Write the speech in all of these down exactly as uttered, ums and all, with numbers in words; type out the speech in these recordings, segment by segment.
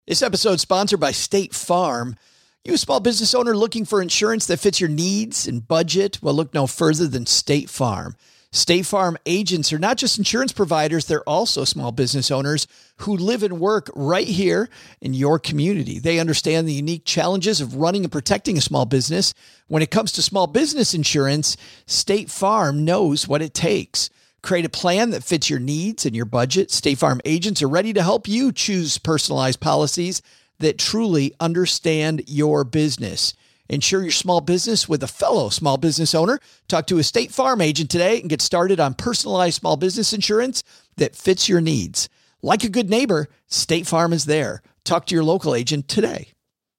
This episode is sponsored by State Farm. You a small business owner looking for insurance that fits your needs and budget? Well, look no further than State Farm. State Farm agents are not just insurance providers, they're also small business owners who live and work right here in your community. They understand the unique challenges of running and protecting a small business. When it comes to small business insurance, State Farm knows what it takes. Create a plan that fits your needs and your budget. State Farm agents are ready to help you choose personalized policies that truly understand your business. Insure your small business with a fellow small business owner. Talk to a State Farm agent today and get started on personalized small business insurance that fits your needs. Like a good neighbor, State Farm is there. Talk to your local agent today.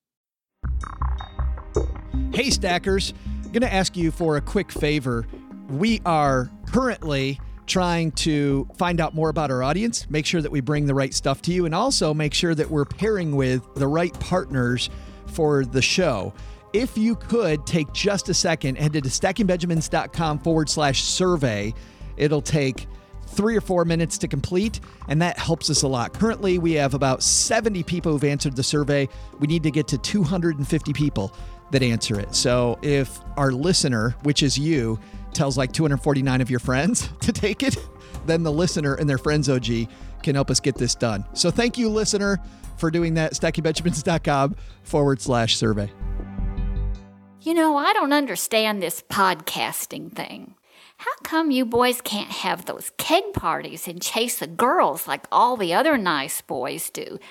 Hey, Stackers. I'm going to ask you for a quick favor. We are currently trying to find out more about our audience, make sure that we bring the right stuff to you, and also make sure that we're pairing with the right partners for the show. If you could take just a second, head to stackingbenjamins.com forward slash survey. It'll take three or four minutes to complete, and that helps us a lot. Currently, we have about seventy people who've answered the survey. We need to get to two hundred fifty people that answer it. So if our listener, which is you, tells like two hundred forty-nine of your friends to take it, then the listener and their friends O G can help us get this done. So thank you, listener, for doing that. stackingbenjamins.com forward slash survey. You know, I don't understand this podcasting thing. How come you boys can't have those keg parties and chase the girls like all the other nice boys do?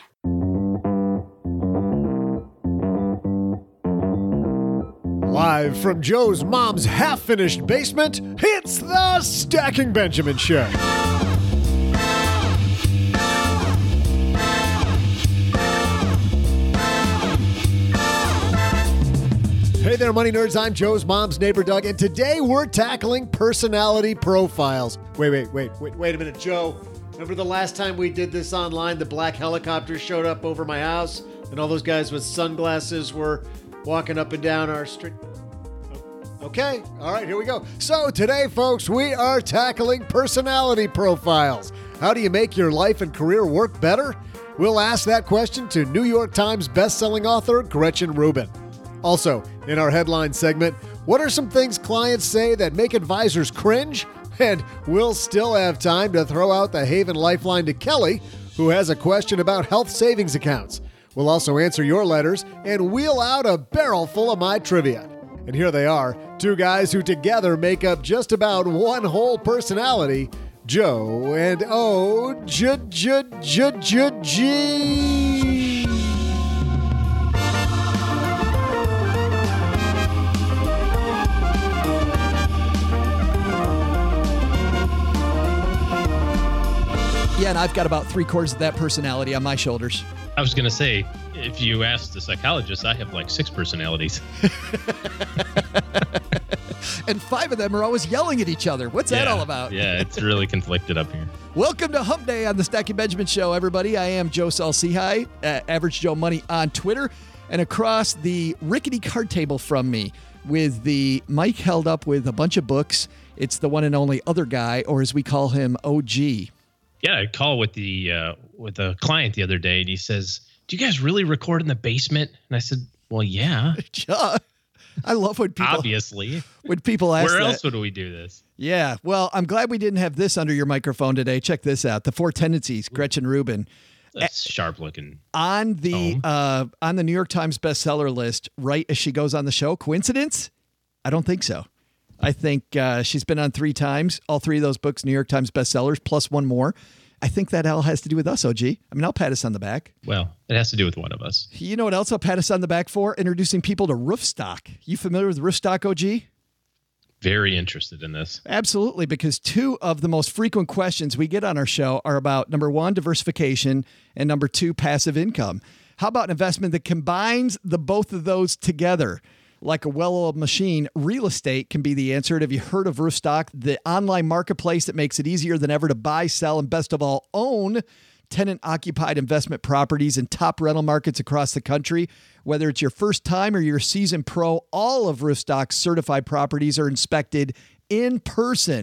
Live from Joe's mom's half-finished basement, it's the Stacking Benjamin Show. Hey there, money nerds. I'm Joe's mom's neighbor, Doug, and today we're tackling personality profiles. Wait, wait, wait, wait, wait a minute, Joe. Remember the last time we did this online, the black helicopter showed up over my house, and all those guys with sunglasses were walking up and down our street? Okay, all right, here we go. So today, folks, we are tackling personality profiles. How do you make your life and career work better? We'll ask that question to New York Times bestselling author Gretchen Rubin. Also, in our headline segment, what are some things clients say that make advisors cringe? And we'll still have time to throw out the Haven Lifeline to Kelly, who has a question about health savings accounts. We'll also answer your letters and wheel out a barrel full of my trivia. And here they are, two guys who together make up just about one whole personality, Joe and O J J J J G. Yeah, and I've got about three quarters of that personality on my shoulders. I was going to say, if you ask the psychologist, I have like six personalities. And five of them are always yelling at each other. What's yeah, that all about? Yeah, it's really conflicted up here. Welcome to Hump Day on the Stacking Benjamin Show, everybody. I am Joe Saul-Sehy, uh, Average Joe Money on Twitter, and across the rickety card table from me with the mic held up with a bunch of books, it's the one and only other guy, or as we call him, O G. Yeah, I called with the uh, with a client the other day, and he says, "Do you guys really record in the basement?" And I said, "Well, yeah." Yeah. I love when people obviously when people ask where that. else would we do this? Yeah. Well, I'm glad we didn't have this under your microphone today. Check this out: The Four Tendencies, Gretchen Rubin. That's sharp looking on the uh, on the New York Times bestseller list. Right as she goes on the show, coincidence? I don't think so. I think uh, she's been on three times. All three of those books, New York Times bestsellers, plus one more. I think that all has to do with us, O G. I mean, I'll pat us on the back. Well, it has to do with one of us. You know what else I'll pat us on the back for? Introducing people to Roofstock. You familiar with Roofstock, O G? Very interested in this. Absolutely, because two of the most frequent questions we get on our show are about, number one, diversification, and number two, passive income. How about an investment that combines the both of those together? Like a well-oiled machine, real estate can be the answer. Have you heard of Roofstock, the online marketplace that makes it easier than ever to buy, sell, and best of all, own tenant-occupied investment properties in top rental markets across the country? Whether it's your first time or you're a seasoned pro, all of Roofstock's certified properties are inspected in person.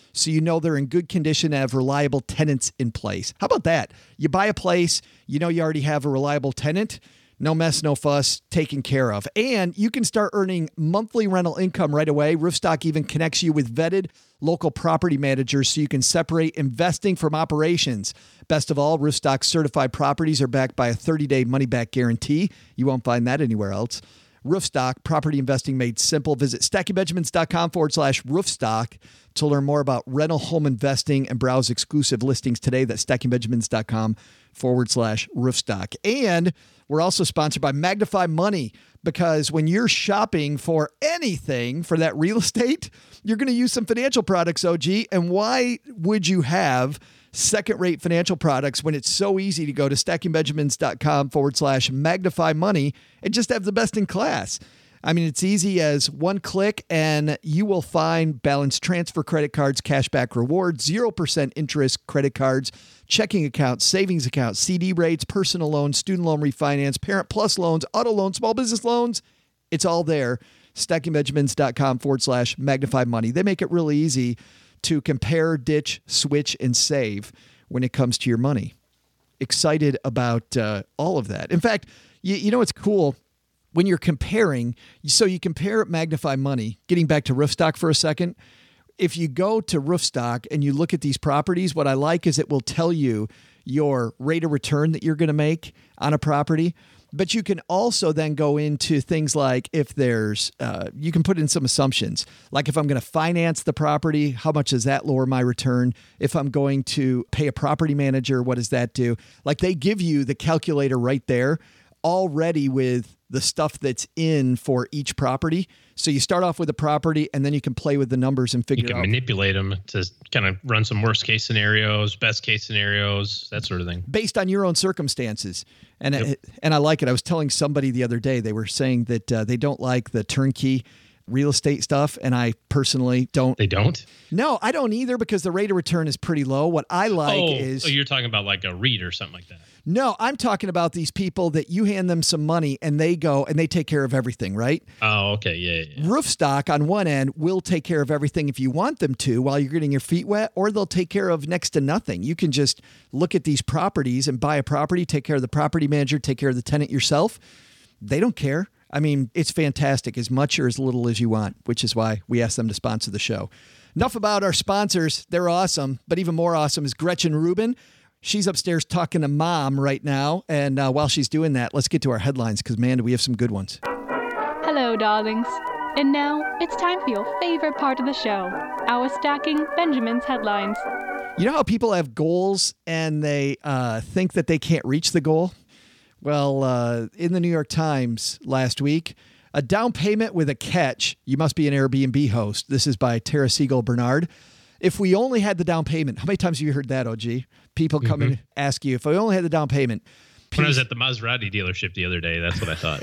so you know they're in good condition and have reliable tenants in place. How about that? You buy a place, you know you already have a reliable tenant. No mess, no fuss, taken care of. And you can start earning monthly rental income right away. Roofstock even connects you with vetted local property managers so you can separate investing from operations. Best of all, Roofstock certified properties are backed by a thirty-day money-back guarantee. You won't find that anywhere else. Roofstock, property investing made simple. Visit stackingbenjamins.com forward slash roofstock to learn more about rental home investing and browse exclusive listings today. That's stackingbenjamins.com forward slash roofstock. And we're also sponsored by Magnify Money, because when you're shopping for anything for that real estate, you're going to use some financial products, O G. And why would you have second-rate financial products when it's so easy to go to stackingbenjamins.com forward slash magnify money and just have the best in class? I mean, it's easy as one click and you will find balance transfer credit cards, cashback rewards, zero percent interest credit cards, checking accounts, savings accounts, C D rates, personal loans, student loan refinance, Parent Plus loans, auto loans, small business loans. It's all there. stackingbenjamins.com forward slash magnify money. They make it really easy to compare, ditch, switch, and save when it comes to your money. Excited about uh, all of that. In fact, you, you know what's cool? When you're comparing, so you compare Magnify Money, getting back to Roofstock for a second. If you go to Roofstock and you look at these properties, what I like is it will tell you your rate of return that you're going to make on a property. But you can also then go into things like if there's, uh, you can put in some assumptions. Like if I'm going to finance the property, how much does that lower my return? If I'm going to pay a property manager, what does that do? Like they give you the calculator right there already with the stuff that's in for each property. So you start off with a property and then you can play with the numbers and figure You can out. manipulate them to kind of run some worst case scenarios, best case scenarios, that sort of thing. Based on your own circumstances. And Yep. it, and I like it. I was telling somebody the other day, they were saying that uh, they don't like the turnkey real estate stuff. And I personally don't. They don't? No, I don't either, because the rate of return is pretty low. What I like oh, is. oh, you're talking about like a REIT or something like that. No, I'm talking about these people that you hand them some money and they go and they take care of everything, right? Oh, okay. Yeah, yeah, yeah. Roofstock on one end will take care of everything if you want them to while you're getting your feet wet, or they'll take care of next to nothing. You can just look at these properties and buy a property, take care of the property manager, take care of the tenant yourself. They don't care. I mean, it's fantastic, as much or as little as you want, which is why we asked them to sponsor the show. Enough about our sponsors. They're awesome, but even more awesome is Gretchen Rubin. She's upstairs talking to Mom right now. And uh, while she's doing that, let's get to our headlines, because, man, do we have some good ones. Hello, darlings. And now it's time for your favorite part of the show, our Stacking Benjamins headlines. You know how people have goals and they uh, think that they can't reach the goal? Well, uh, in the New York Times last week, a down payment with a catch. You must be an Airbnb host. This is by Tara Siegel Bernard. If we only had the down payment, how many times have you heard that, O G? People come Mm-hmm. and ask you, if we only had the down payment. When I was at the Maserati dealership the other day, that's what I thought.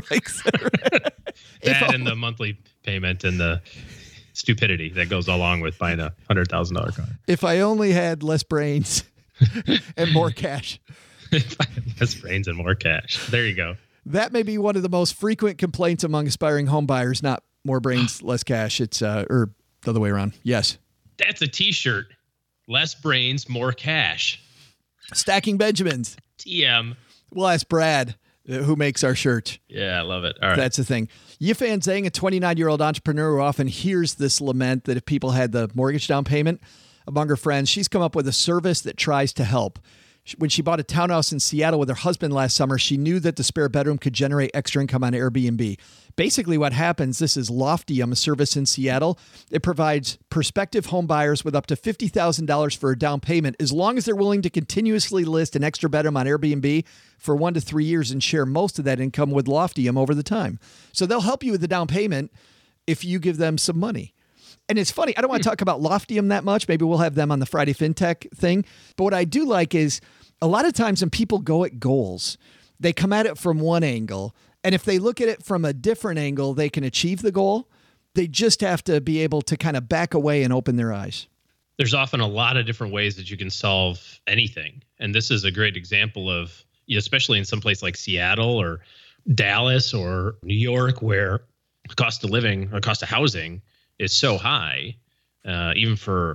Right. That and the monthly payment and the stupidity that goes along with buying a one hundred thousand dollars car. If I only had less brains and more cash. Less brains and more cash. There you go. That may be one of the most frequent complaints among aspiring home buyers, not more brains, less cash. It's, uh, or the other way around. Yes. That's a t-shirt. Less brains, more cash. Stacking Benjamins. T M. We'll ask Brad, uh, who makes our shirt. Yeah, I love it. All right. That's the thing. Yifan Zhang, a twenty-nine-year-old entrepreneur who often hears this lament that if people had the mortgage down payment among her friends, she's come up with a service that tries to help. When she bought a townhouse in Seattle with her husband last summer, she knew that the spare bedroom could generate extra income on Airbnb. Basically what happens, this is Loftium, a service in Seattle. It provides prospective home buyers with up to fifty thousand dollars for a down payment, as long as they're willing to continuously list an extra bedroom on Airbnb for one to three years and share most of that income with Loftium over the time. So they'll help you with the down payment if you give them some money. And it's funny, I don't want to talk about Loftium that much. Maybe we'll have them on the Friday FinTech thing. But what I do like is a lot of times when people go at goals, they come at it from one angle. And if they look at it from a different angle, they can achieve the goal. They just have to be able to kind of back away and open their eyes. There's often a lot of different ways that you can solve anything. And this is a great example of, you know, especially in some place like Seattle or Dallas or New York, where the cost of living or cost of housing is so high, uh, even for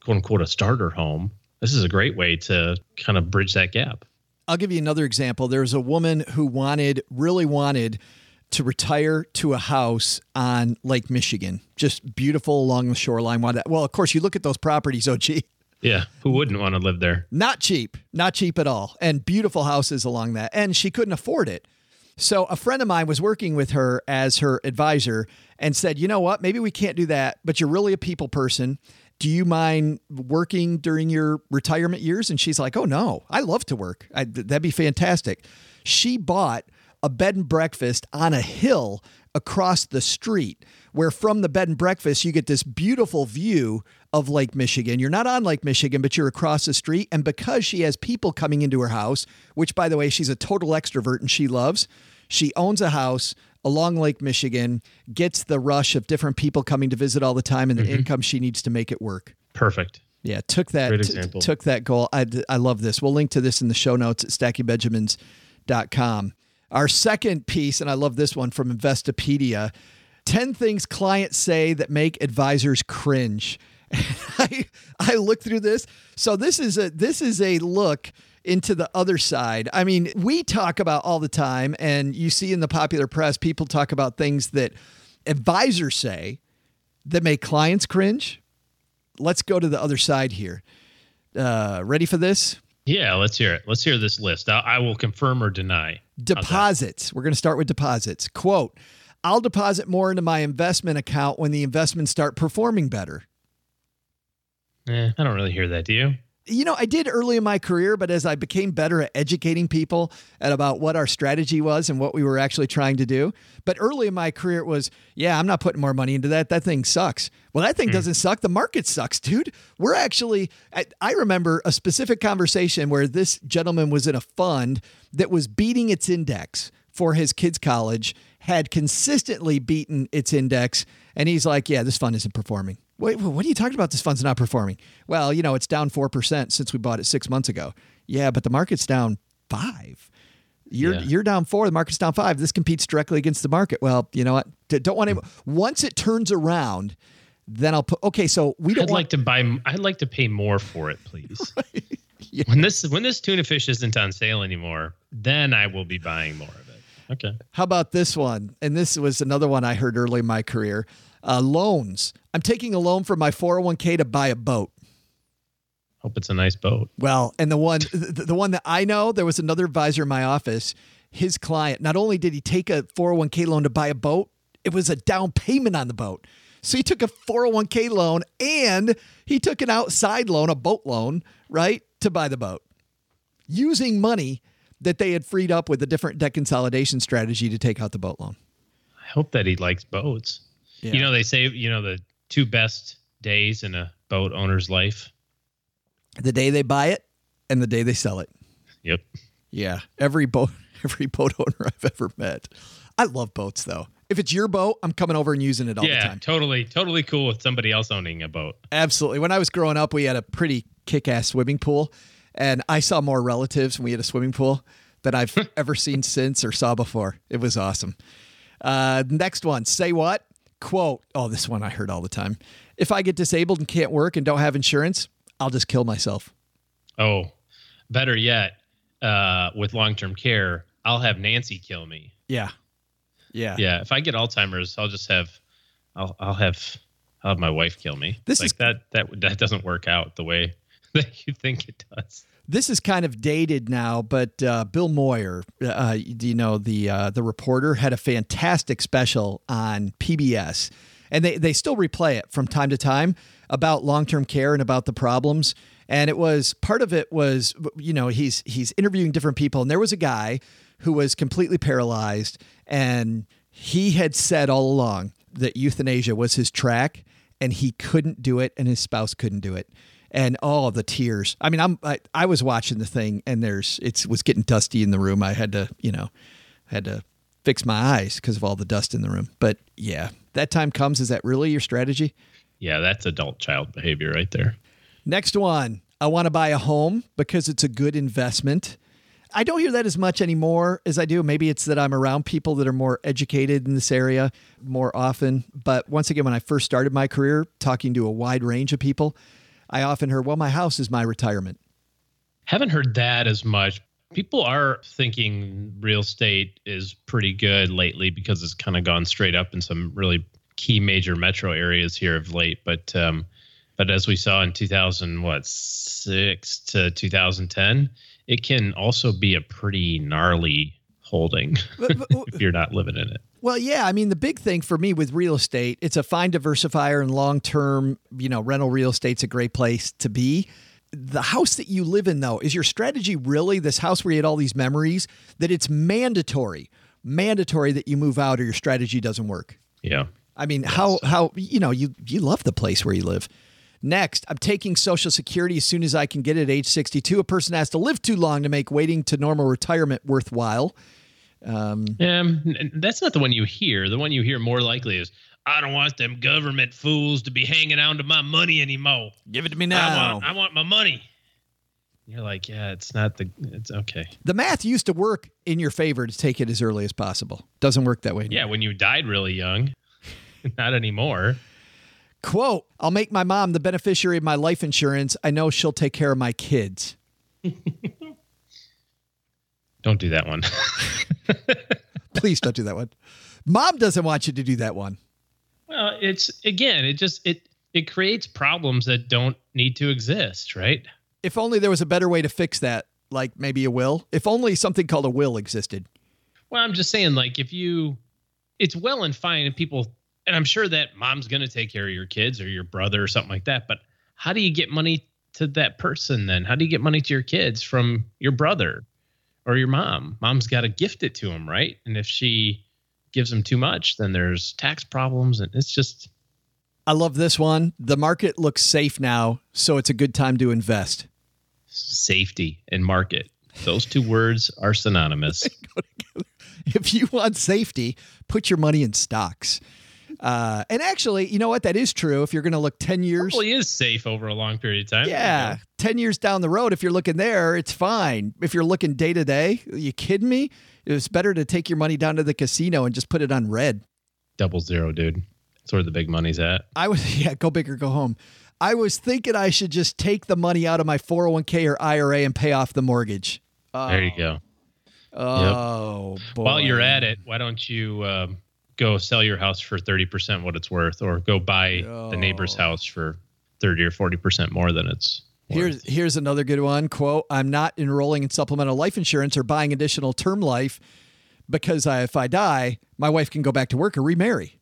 quote unquote a starter home, this is a great way to kind of bridge that gap. I'll give you another example. There's a woman who wanted, really wanted to retire to a house on Lake Michigan, just beautiful along the shoreline. Well, of course, you look at those properties, O G. Yeah, who wouldn't want to live there? Not cheap, not cheap at all, and beautiful houses along that. And she couldn't afford it. So a friend of mine was working with her as her advisor and said, you know what, maybe we can't do that, but you're really a people person. Do you mind working during your retirement years? And she's like, oh, no, I love to work. I, that'd be fantastic. She bought a bed and breakfast on a hill across the street, where from the bed and breakfast, you get this beautiful view of Lake Michigan. You're not on Lake Michigan, but you're across the street. And because she has people coming into her house, which, by the way, she's a total extrovert and she loves, she owns a house along Lake Michigan, gets the rush of different people coming to visit all the time, and the mm-hmm. income she needs to make it work. Perfect. Yeah, took that Great example. T- took that goal. I, I love this. We'll link to this in the show notes at stacking benjamins dot com. Our second piece, and I love this one from Investopedia, ten things clients say that make advisors cringe. I I looked through this. So this is a this is a look into the other side. I mean, we talk about all the time, and you see in the popular press, people talk about things that advisors say that make clients cringe. Let's go to the other side here. Uh, ready for this? Yeah, let's hear it. Let's hear this list. I, I will confirm or deny. Deposits. We're going to start with deposits. Quote, I'll deposit more into my investment account when the investments start performing better. Eh, I don't really hear that. Do you? You know, I did early in my career, but as I became better at educating people at about what our strategy was and what we were actually trying to do. But early in my career, it was, yeah, I'm not putting more money into that. That thing sucks. Well, that thing mm. doesn't suck. The market sucks, dude. We're actually, I, I remember a specific conversation where this gentleman was in a fund that was beating its index for his kids' college, had consistently beaten its index. And he's like, yeah, this fund isn't performing. Wait, what are you talking about? This fund's not performing. Well, you know, it's down four percent since we bought it six months ago. Yeah, but the market's down five. You're yeah. you're down four. The market's down five. This competes directly against the market. Well, you know what? Don't want to. Once it turns around, then I'll put. Okay, so we don't I'd want, like to buy. I'd like to pay more for it, please. Right? Yeah. When this when this tuna fish isn't on sale anymore, then I will be buying more of it. Okay. How about this one? And this was another one I heard early in my career. Uh, loans. I'm taking a loan from my four oh one k to buy a boat. Hope it's a nice boat. Well, and the one, the, the one that I know, there was another advisor in my office. His client, not only did he take a four oh one k loan to buy a boat, it was a down payment on the boat. So he took a four oh one k loan and he took an outside loan, a boat loan, right, to buy the boat, using money that they had freed up with a different debt consolidation strategy to take out the boat loan. I hope that he likes boats. Yeah. You know, they say, you know, the two best days in a boat owner's life. The day they buy it and the day they sell it. Yep. Yeah. Every boat, every boat owner I've ever met. I love boats, though. If it's your boat, I'm coming over and using it all yeah, the time. Yeah, totally, totally cool with somebody else owning a boat. Absolutely. When I was growing up, we had a pretty kick-ass swimming pool, and I saw more relatives when we had a swimming pool than I've ever seen since or saw before. It was awesome. Uh, next one. Say what? Quote. Oh, this one I heard all the time. If I get disabled and can't work and don't have insurance, I'll just kill myself. Oh, better yet, uh, with long-term care, I'll have Nancy kill me. Yeah. Yeah. Yeah. If I get Alzheimer's, I'll just have, I'll, I'll have, I'll have my wife kill me. This like is that, that, that doesn't work out the way that you think it does. This is kind of dated now, but uh, Bill Moyer, uh, you know, the uh, the reporter, had a fantastic special on P B S, and they, they still replay it from time to time about long-term care and about the problems. And it was, part of it was, you know, he's he's interviewing different people, and there was a guy who was completely paralyzed, and he had said all along that euthanasia was his track, and he couldn't do it, and his spouse couldn't do it. And all the tears. I mean, I'm, I, I was watching the thing and there's, it was getting dusty in the room. I had to, you know, had to fix my eyes because of all the dust in the room. But yeah, that time comes. Is that really your strategy? Yeah, that's adult child behavior right there. Next one. I want to buy a home because it's a good investment. I don't hear that as much anymore as I do. Maybe it's that I'm around people that are more educated in this area more often. But once again, when I first started my career, talking to a wide range of people, I often heard, well, my house is my retirement. Haven't heard that as much. People are thinking real estate is pretty good lately because it's kind of gone straight up in some really key major metro areas here of late. But um, but as we saw in two thousand, what, six to two thousand ten, it can also be a pretty gnarly holding But- but- if you're not living in it. Well, yeah. I mean, the big thing for me with real estate, it's a fine diversifier and long-term, you know, rental real estate's a great place to be. The house that you live in, though, is your strategy really this house where you had all these memories that it's mandatory, mandatory that you move out or your strategy doesn't work? Yeah. I mean, how, how, you know, you, you love the place where you live. Next, I'm taking Social Security as soon as I can get it at age sixty-two. A person has to live too long to make waiting to normal retirement worthwhile. Um, Um, that's not the one you hear. The one you hear more likely is, I don't want them government fools to be hanging on to my money anymore. Give it to me I now. want, I want my money. You're like, yeah, it's not the, it's okay. The math used to work in your favor to take it as early as possible. Doesn't work that way anymore. Yeah, when you died really young, not anymore. Quote, I'll make my mom the beneficiary of my life insurance. I know she'll take care of my kids. Don't do that one. Please don't do that one. Mom doesn't want you to do that one. Well, it's, again, it just, it, it creates problems that don't need to exist, right? If only there was a better way to fix that, like maybe a will. If only something called a will existed. Well, I'm just saying, like, if you, it's well and fine, and people, and I'm sure that mom's going to take care of your kids or your brother or something like that. But how do you get money to that person then? How do you get money to your kids from your brother or your mom? Mom's got to gift it to them, right? And if she gives them too much, then there's tax problems, and it's just. I love this one. The market looks safe now, so it's a good time to invest. Safety and market. Those two words are synonymous. If you want safety, put your money in stocks. Uh, and actually, you know what? That is true. If you're going to look ten years. Probably is safe over a long period of time. Yeah. You know? ten years down the road, if you're looking there, it's fine. If you're looking day to day, are you kidding me? It's better to take your money down to the casino and just put it on red. Double zero, dude. That's where the big money's at. I was, yeah, go big or go home. I was thinking I should just take the money out of my four oh one k or I R A and pay off the mortgage. Oh, There you go. Oh, yep. Boy. While you're at it, why don't you um, go sell your house for thirty percent what it's worth, or go buy Oh. the neighbor's house for thirty or forty percent more than it's worth. Here's here's another good one. Quote, I'm not enrolling in supplemental life insurance or buying additional term life because I, if I die, my wife can go back to work or remarry.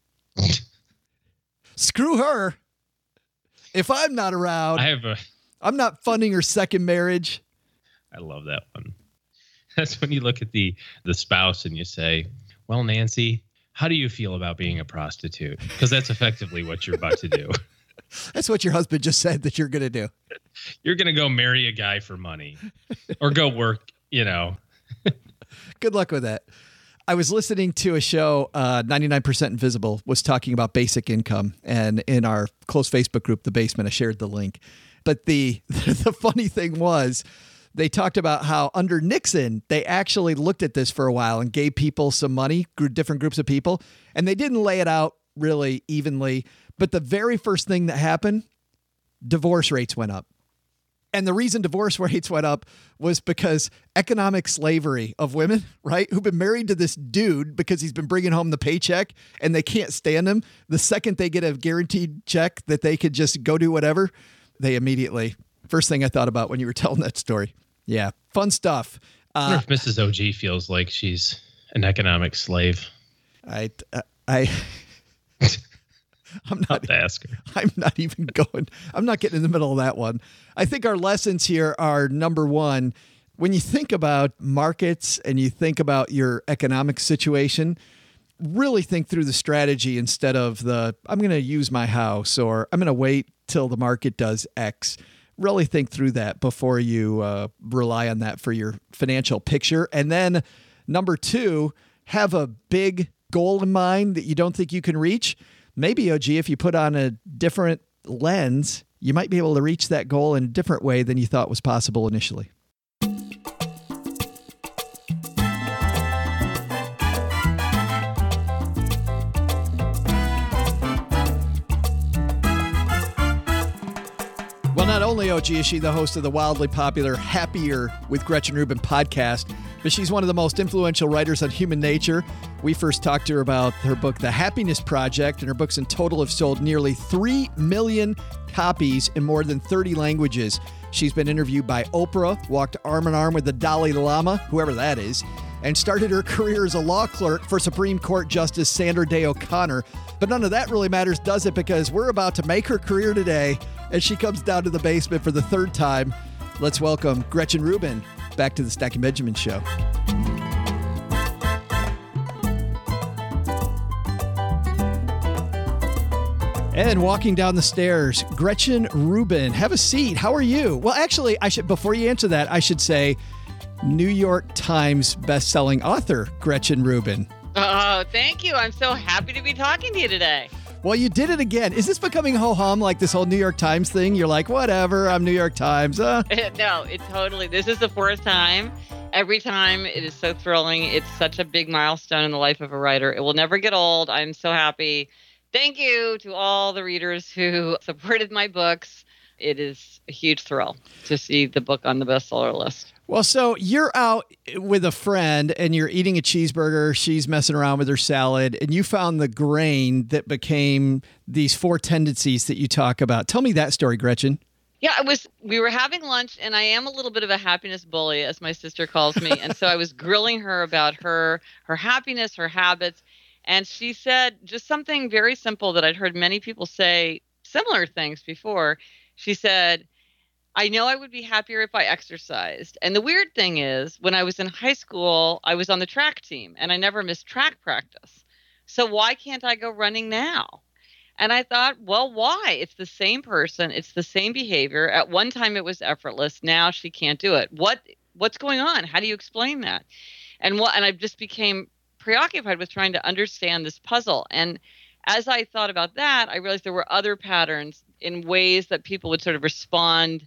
Screw her. If I'm not around, I have a, I'm not funding her second marriage. I love that one. That's when you look at the the spouse and you say, well, Nancy, how do you feel about being a prostitute? Because that's effectively what you're about to do. That's what your husband just said that you're going to do. You're going to go marry a guy for money or go work, you know. Good luck with that. I was listening to a show, uh, ninety-nine percent Invisible was talking about basic income. And in our close Facebook group, The Basement, I shared the link. But the the funny thing was they talked about how under Nixon, they actually looked at this for a while and gave people some money, different groups of people, and they didn't lay it out really evenly. But the very first thing that happened, divorce rates went up. And the reason divorce rates went up was because economic slavery of women, right, who've been married to this dude because he's been bringing home the paycheck and they can't stand him. The second they get a guaranteed check that they could just go do whatever, they immediately, first thing I thought about when you were telling that story. Yeah, fun stuff. I Uh, wonder if Missus O G feels like she's an economic slave. I, I, I'm I'll not have to ask her. I'm not even going. I'm not getting in the middle of that one. I think our lessons here are number one, when you think about markets and you think about your economic situation, really think through the strategy instead of the, I'm going to use my house or I'm going to wait till the market does X. Really think through that before you uh, rely on that for your financial picture. And then number two, have a big goal in mind that you don't think you can reach. Maybe, O G, if you put on a different lens, you might be able to reach that goal in a different way than you thought was possible initially. Well, not not only, O G, is she the host of the wildly popular Happier with Gretchen Rubin podcast, but she's one of the most influential writers on human nature. We first talked to her about her book, The Happiness Project, and her books in total have sold nearly three million copies in more than thirty languages. She's been interviewed by Oprah, walked arm in arm with the Dalai Lama, whoever that is, and started her career as a law clerk for Supreme Court Justice Sandra Day O'Connor. But none of that really matters, does it? Because we're about to make her career today, and she comes down to the basement for the third time. Let's welcome Gretchen Rubin back to the Stacking Benjamin Show. And walking down the stairs, Gretchen Rubin. Have a seat. How are you? Well, actually, I should before you answer that, I should say New York Times bestselling author Gretchen Rubin. Oh, thank you. I'm so happy to be talking to you today. Well, you did it again. Is this becoming ho-hum, like this whole New York Times thing? You're like, whatever, I'm New York Times. Uh. No, it totally. This is the fourth time. Every time it is so thrilling. It's such a big milestone in the life of a writer. It will never get old. I'm so happy. Thank you to all the readers who supported my books. It is a huge thrill to see the book on the bestseller list. Well, so you're out with a friend and you're eating a cheeseburger. She's messing around with her salad, and you found the grain that became these four tendencies that you talk about. Tell me that story, Gretchen. Yeah, I was. We were having lunch, and I am a little bit of a happiness bully, as my sister calls me. And so I was grilling her about her her happiness, her habits. And she said just something very simple that I'd heard many people say similar things before. She said, I know I would be happier if I exercised. And the weird thing is, when I was in high school, I was on the track team and I never missed track practice. So why can't I go running now? And I thought, well, why? It's the same person. It's the same behavior. At one time it was effortless. Now she can't do it. What what's going on? How do you explain that? And what and I just became preoccupied with trying to understand this puzzle. And as I thought about that, I realized there were other patterns in ways that people would sort of respond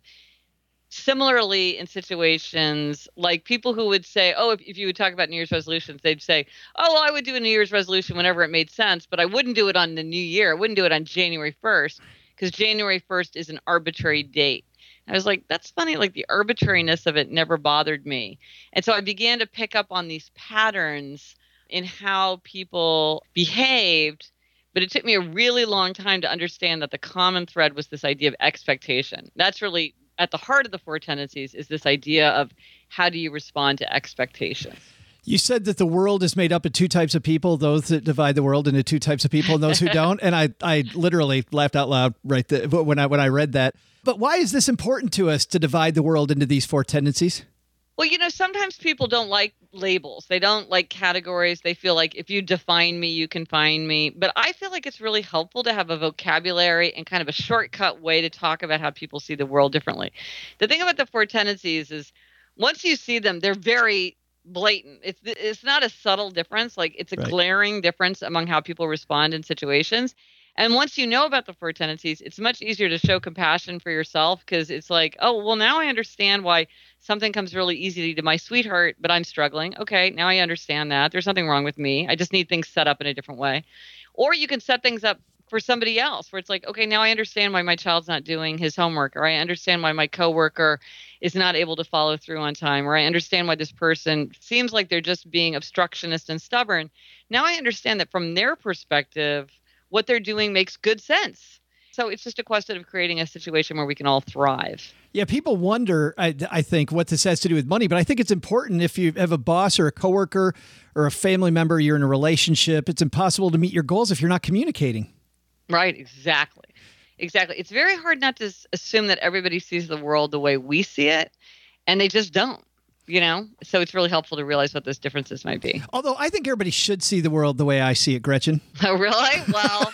similarly in situations, like people who would say, oh, if, if you would talk about New Year's resolutions, they'd say, oh, well, I would do a New Year's resolution whenever it made sense, but I wouldn't do it on the new year. I wouldn't do it on January first because January first is an arbitrary date. I was like, that's funny. Like the arbitrariness of it never bothered me. And so I began to pick up on these patterns in how people behaved, but it took me a really long time to understand that the common thread was this idea of expectation. That's really at the heart of the four tendencies, is this idea of how do you respond to expectations. You said that the world is made up of two types of people, those that divide the world into two types of people and those who don't. And I, I literally laughed out loud right there when I, when I read that. But why is this important to us to divide the world into these four tendencies? Well, you know, sometimes people don't like labels. They don't like categories. They feel like if you define me, you can find me. But I feel like it's really helpful to have a vocabulary and kind of a shortcut way to talk about how people see the world differently. The thing about the four tendencies is once you see them, they're very blatant. It's it's not a subtle difference. Like it's a right. glaring difference among how people respond in situations. And once you know about the four tendencies, it's much easier to show compassion for yourself because it's like, oh, well, now I understand why something comes really easily to my sweetheart, but I'm struggling. Okay, now I understand that. There's nothing wrong with me. I just need things set up in a different way. Or you can set things up for somebody else where it's like, okay, now I understand why my child's not doing his homework, or I understand why my coworker is not able to follow through on time, or I understand why this person seems like they're just being obstructionist and stubborn. Now I understand that from their perspective, what they're doing makes good sense. So it's just a question of creating a situation where we can all thrive. Yeah, people wonder, I, I think, what this has to do with money. But I think it's important if you have a boss or a coworker or a family member, you're in a relationship, it's impossible to meet your goals if you're not communicating. Right, exactly. Exactly. It's very hard not to assume that everybody sees the world the way we see it, and they just don't. You know, so it's really helpful to realize what those differences might be. Although I think everybody should see the world the way I see it, Gretchen. Oh, really? Well,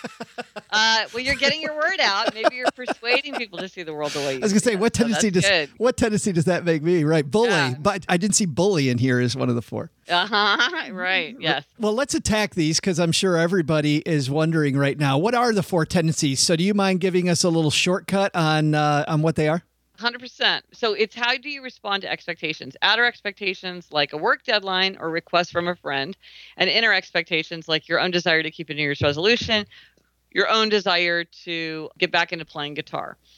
uh, well, you're getting your word out. Maybe you're persuading people to see the world the way you see it. I was going to say, what tendency so does good. what tendency does that make me? Right, bully. Yeah. But I didn't see bully in here as one of the four. Uh huh. Right. Yes. Well, let's attack these because I'm sure everybody is wondering right now. What are the four tendencies? So, do you mind giving us a little shortcut on uh, on what they are? one hundred percent. So it's how do you respond to expectations? Outer expectations like a work deadline or request from a friend, and inner expectations like your own desire to keep a New Year's resolution, your own desire to get back into playing guitar.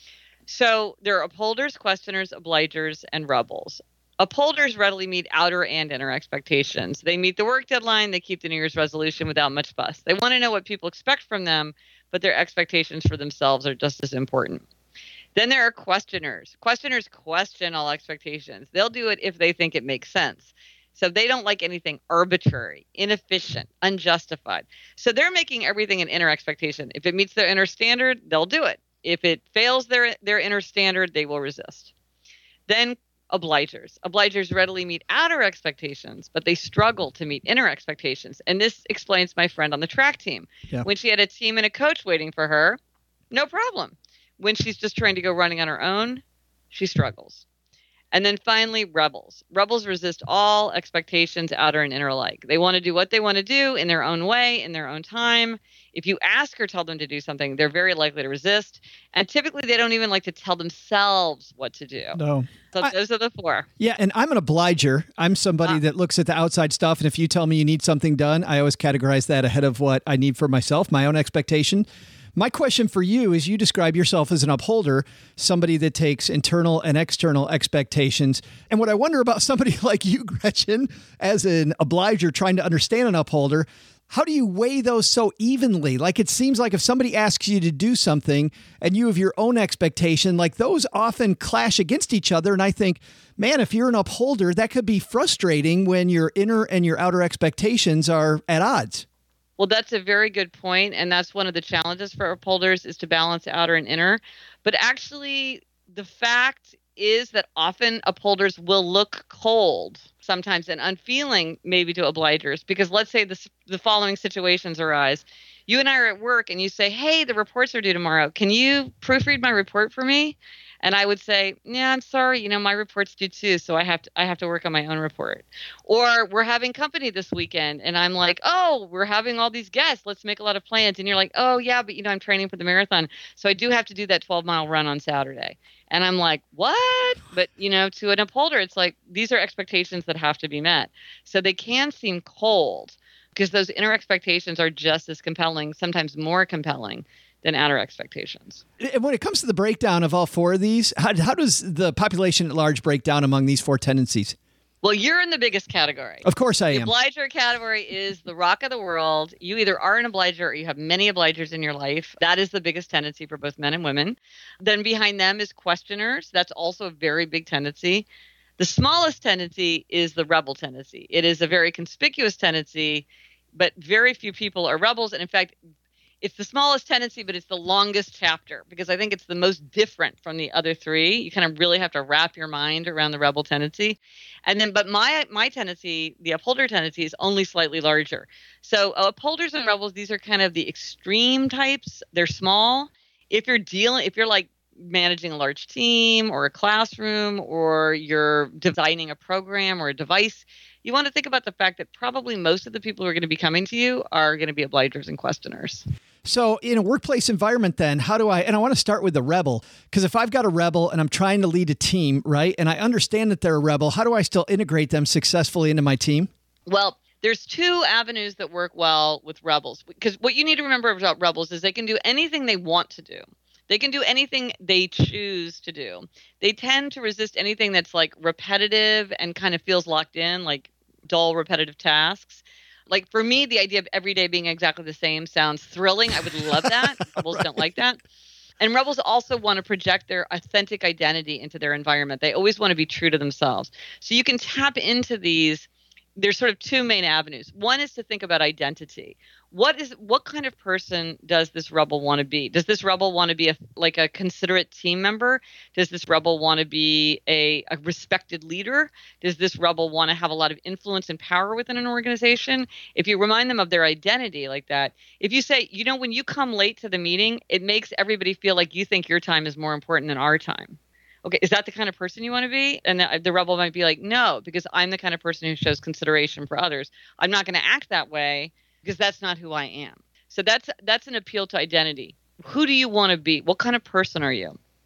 So there are upholders, questioners, obligers, and rebels. Upholders readily meet outer and inner expectations. They meet the work deadline. They keep the New Year's resolution without much fuss. They want to know what people expect from them, but their expectations for themselves are just as important. Then there are questioners. Questioners question all expectations. They'll do it if they think it makes sense. So they don't like anything arbitrary, inefficient, unjustified. So they're making everything an inner expectation. If it meets their inner standard, they'll do it. If it fails their, their inner standard, they will resist. Then obligers. Obligers readily meet outer expectations, but they struggle to meet inner expectations. And this explains my friend on the track team. Yeah. When she had a team and a coach waiting for her, no problem. When she's just trying to go running on her own, she struggles. And then finally, rebels. Rebels resist all expectations, outer and inner alike. They want to do what they want to do in their own way, in their own time. If you ask or tell them to do something, they're very likely to resist. And typically, they don't even like to tell themselves what to do. No. So I, those are the four. Yeah, and I'm an obliger. I'm somebody Ah. that looks at the outside stuff, and if you tell me you need something done, I always categorize that ahead of what I need for myself, my own expectation. My question for you is, you describe yourself as an upholder, somebody that takes internal and external expectations. And what I wonder about somebody like you, Gretchen, as an obliger trying to understand an upholder, how do you weigh those so evenly? Like, it seems like if somebody asks you to do something and you have your own expectation, like those often clash against each other. And I think, man, if you're an upholder, that could be frustrating when your inner and your outer expectations are at odds. Well, that's a very good point, and that's one of the challenges for upholders is to balance outer and inner. But actually, the fact is that often upholders will look cold sometimes and unfeeling maybe to obligers, because let's say the, the following situations arise. You and I are at work and you say, hey, the reports are due tomorrow. Can you proofread my report for me? And I would say, yeah, I'm sorry, you know, my report's due too, so I have to I have to work on my own report. Or we're having company this weekend, and I'm like, oh, we're having all these guests. Let's make a lot of plans. And you're like, oh, yeah, but, you know, I'm training for the marathon, so I do have to do that twelve-mile run on Saturday. And I'm like, what? But, you know, to an upholder, it's like these are expectations that have to be met. So they can seem cold because those inner expectations are just as compelling, sometimes more compelling than outer expectations. And when it comes to the breakdown of all four of these, how, how does the population at large break down among these four tendencies? Well, you're in the biggest category. Of course I the am. The obliger category is the rock of the world. You either are an obliger or you have many obligers in your life. That is the biggest tendency for both men and women. Then behind them is questioners. That's also a very big tendency. The smallest tendency is the rebel tendency. It is a very conspicuous tendency, but very few people are rebels. And in fact, it's the smallest tendency, but it's the longest chapter because I think it's the most different from the other three. You kind of really have to wrap your mind around the rebel tendency. And then, but my my tendency, the upholder tendency, is only slightly larger. So uh, upholders and rebels, these are kind of the extreme types. They're small. If you're dealing, if you're like managing a large team or a classroom, or you're designing a program or a device, you want to think about the fact that probably most of the people who are going to be coming to you are going to be obligers and questioners. So in a workplace environment, then, how do I, and I want to start with the rebel, because if I've got a rebel and I'm trying to lead a team, right, and I understand that they're a rebel, how do I still integrate them successfully into my team? Well, there's two avenues that work well with rebels, because what you need to remember about rebels is they can do anything they want to do. They can do anything they choose to do. They tend to resist anything that's like repetitive and kind of feels locked in, like dull, repetitive tasks. Like for me, the idea of every day being exactly the same sounds thrilling. I would love that. Rebels right. don't like that. And rebels also want to project their authentic identity into their environment. They always want to be true to themselves. So you can tap into these. There's sort of two main avenues. One is to think about identity. What is what kind of person does this rebel want to be? Does this rebel want to be a, like a considerate team member? Does this rebel want to be a, a respected leader? Does this rebel want to have a lot of influence and power within an organization? If you remind them of their identity like that, if you say, you know, when you come late to the meeting, it makes everybody feel like you think your time is more important than our time. Okay, is that the kind of person you want to be? And the, the rebel might be like, no, because I'm the kind of person who shows consideration for others. I'm not going to act that way because that's not who I am. So that's that's an appeal to identity. Who do you want to be? What kind of person are you?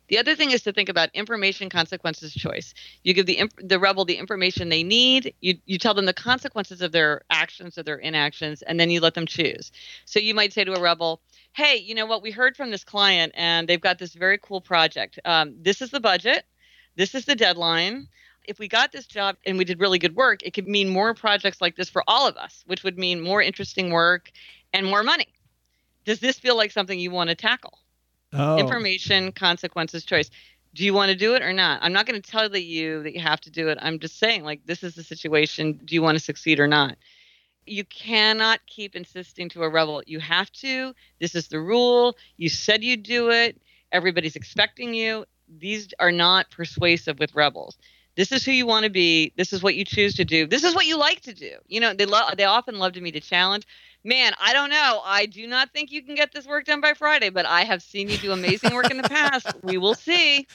The other thing is to think about information, consequences, choice. You give the imp- the rebel the information they need. You you tell them the consequences of their actions or their inactions, and then you let them choose. So you might say to a rebel, hey, you know what? We heard from this client, and they've got this very cool project. Um, this is the budget. This is the deadline. If we got this job and we did really good work, it could mean more projects like this for all of us, which would mean more interesting work and more money. Does this feel like something you want to tackle? Oh. Information, consequences, choice. Do you want to do it or not? I'm not going to tell you that you have to do it. I'm just saying, like, this is the situation. Do you want to succeed or not? You cannot keep insisting to a rebel, you have to. This is the rule. You said you'd do it. Everybody's expecting you. These are not persuasive with rebels. This is who you want to be. This is what you choose to do. This is what you like to do. You know, they love. They often love to meet a challenge. Man, I don't know. I do not think you can get this work done by Friday, but I have seen you do amazing work in the past. We will see.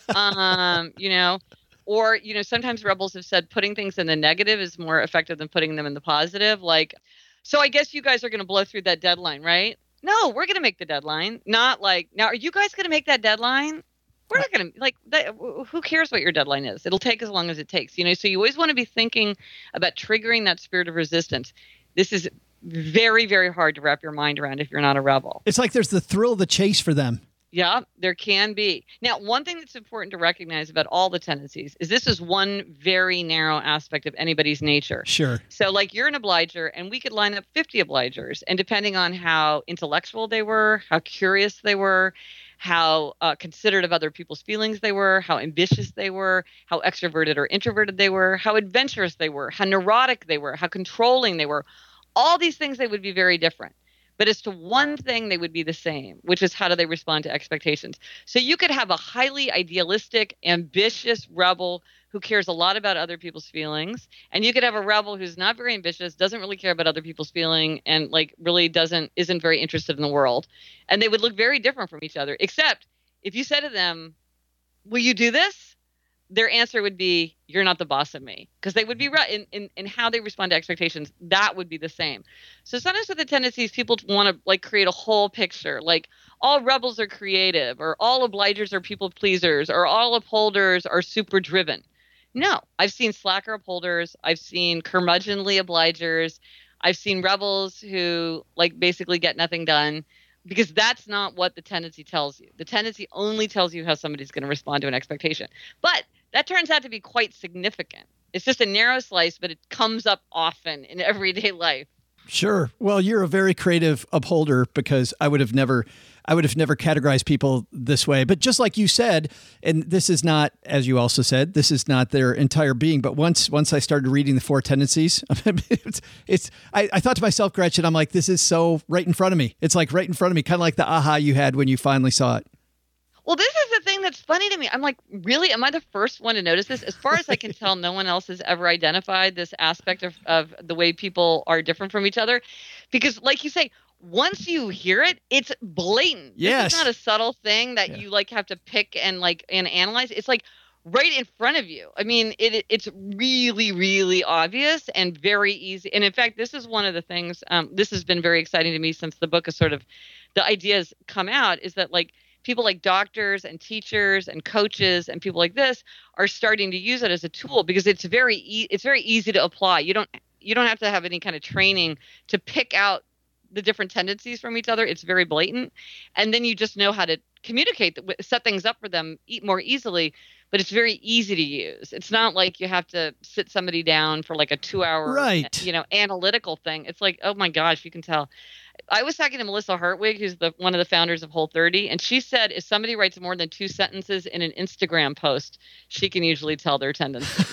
Um, you know, or, you know, sometimes rebels have said putting things in the negative is more effective than putting them in the positive. Like, so I guess you guys are going to blow through that deadline, right? No, we're going to make the deadline. Not like, now, are you guys going to make that deadline? We're not going to, like, that, who cares what your deadline is? It'll take as long as it takes, you know? So you always want to be thinking about triggering that spirit of resistance. This is very, very hard to wrap your mind around if you're not a rebel. It's like there's the thrill of the chase for them. Yeah, there can be. Now, one thing that's important to recognize about all the tendencies is this is one very narrow aspect of anybody's nature. Sure. So, like, you're an obliger, and we could line up fifty obligers. And depending on how intellectual they were, how curious they were, how uh, considerate of other people's feelings they were, how ambitious they were, how extroverted or introverted they were, how adventurous they were, how neurotic they were, how controlling they were, all these things, they would be very different. But as to one thing, they would be the same, which is how do they respond to expectations. So you could have a highly idealistic, ambitious rebel who cares a lot about other people's feelings. And you could have a rebel who's not very ambitious, doesn't really care about other people's feeling, and like really doesn't, isn't very interested in the world. And they would look very different from each other, except if you said to them, will you do this? Their answer would be, you're not the boss of me. Because they would be right in, in, in how they respond to expectations. That would be the same. So sometimes with the tendencies, people want to like create a whole picture. Like all rebels are creative, or all obligers are people pleasers, or all upholders are super driven. No, I've seen slacker upholders. I've seen curmudgeonly obligers. I've seen rebels who like basically get nothing done. Because that's not what the tendency tells you. The tendency only tells you how somebody's going to respond to an expectation. But that turns out to be quite significant. It's just a narrow slice, but it comes up often in everyday life. Sure. Well, you're a very creative upholder, because I would have never, I would have never categorized people this way. But just like you said, and this is not, as you also said, this is not their entire being. But once, once I started reading the four tendencies, it's, it's I, I thought to myself, Gretchen, I'm like, this is so right in front of me. It's like right in front of me, kind of like the aha you had when you finally saw it. Well, this is the thing that's funny to me. I'm like, really? Am I the first one to notice this? As far as I can tell, no one else has ever identified this aspect of, of the way people are different from each other. Because like you say, once you hear it, it's blatant. Yes. It's not a subtle thing that Yeah. you like have to pick and like and analyze. It's like right in front of you. I mean, it it's really, really obvious and very easy. And in fact, this is one of the things, um, this has been very exciting to me since the book has sort of, the ideas come out, is that like, people like doctors and teachers and coaches and people like this are starting to use it as a tool, because it's very e- it's very easy to apply. You don't you don't have to have any kind of training to pick out the different tendencies from each other. It's very blatant, and then you just know how to communicate, set things up for them more easily. But it's very easy to use. It's not like you have to sit somebody down for like a two-hour, Right. you know, analytical thing. It's like, oh my gosh, you can tell. I was talking to Melissa Hartwig, who's the one of the founders of Whole thirty, and she said if somebody writes more than two sentences in an Instagram post, she can usually tell their tendencies.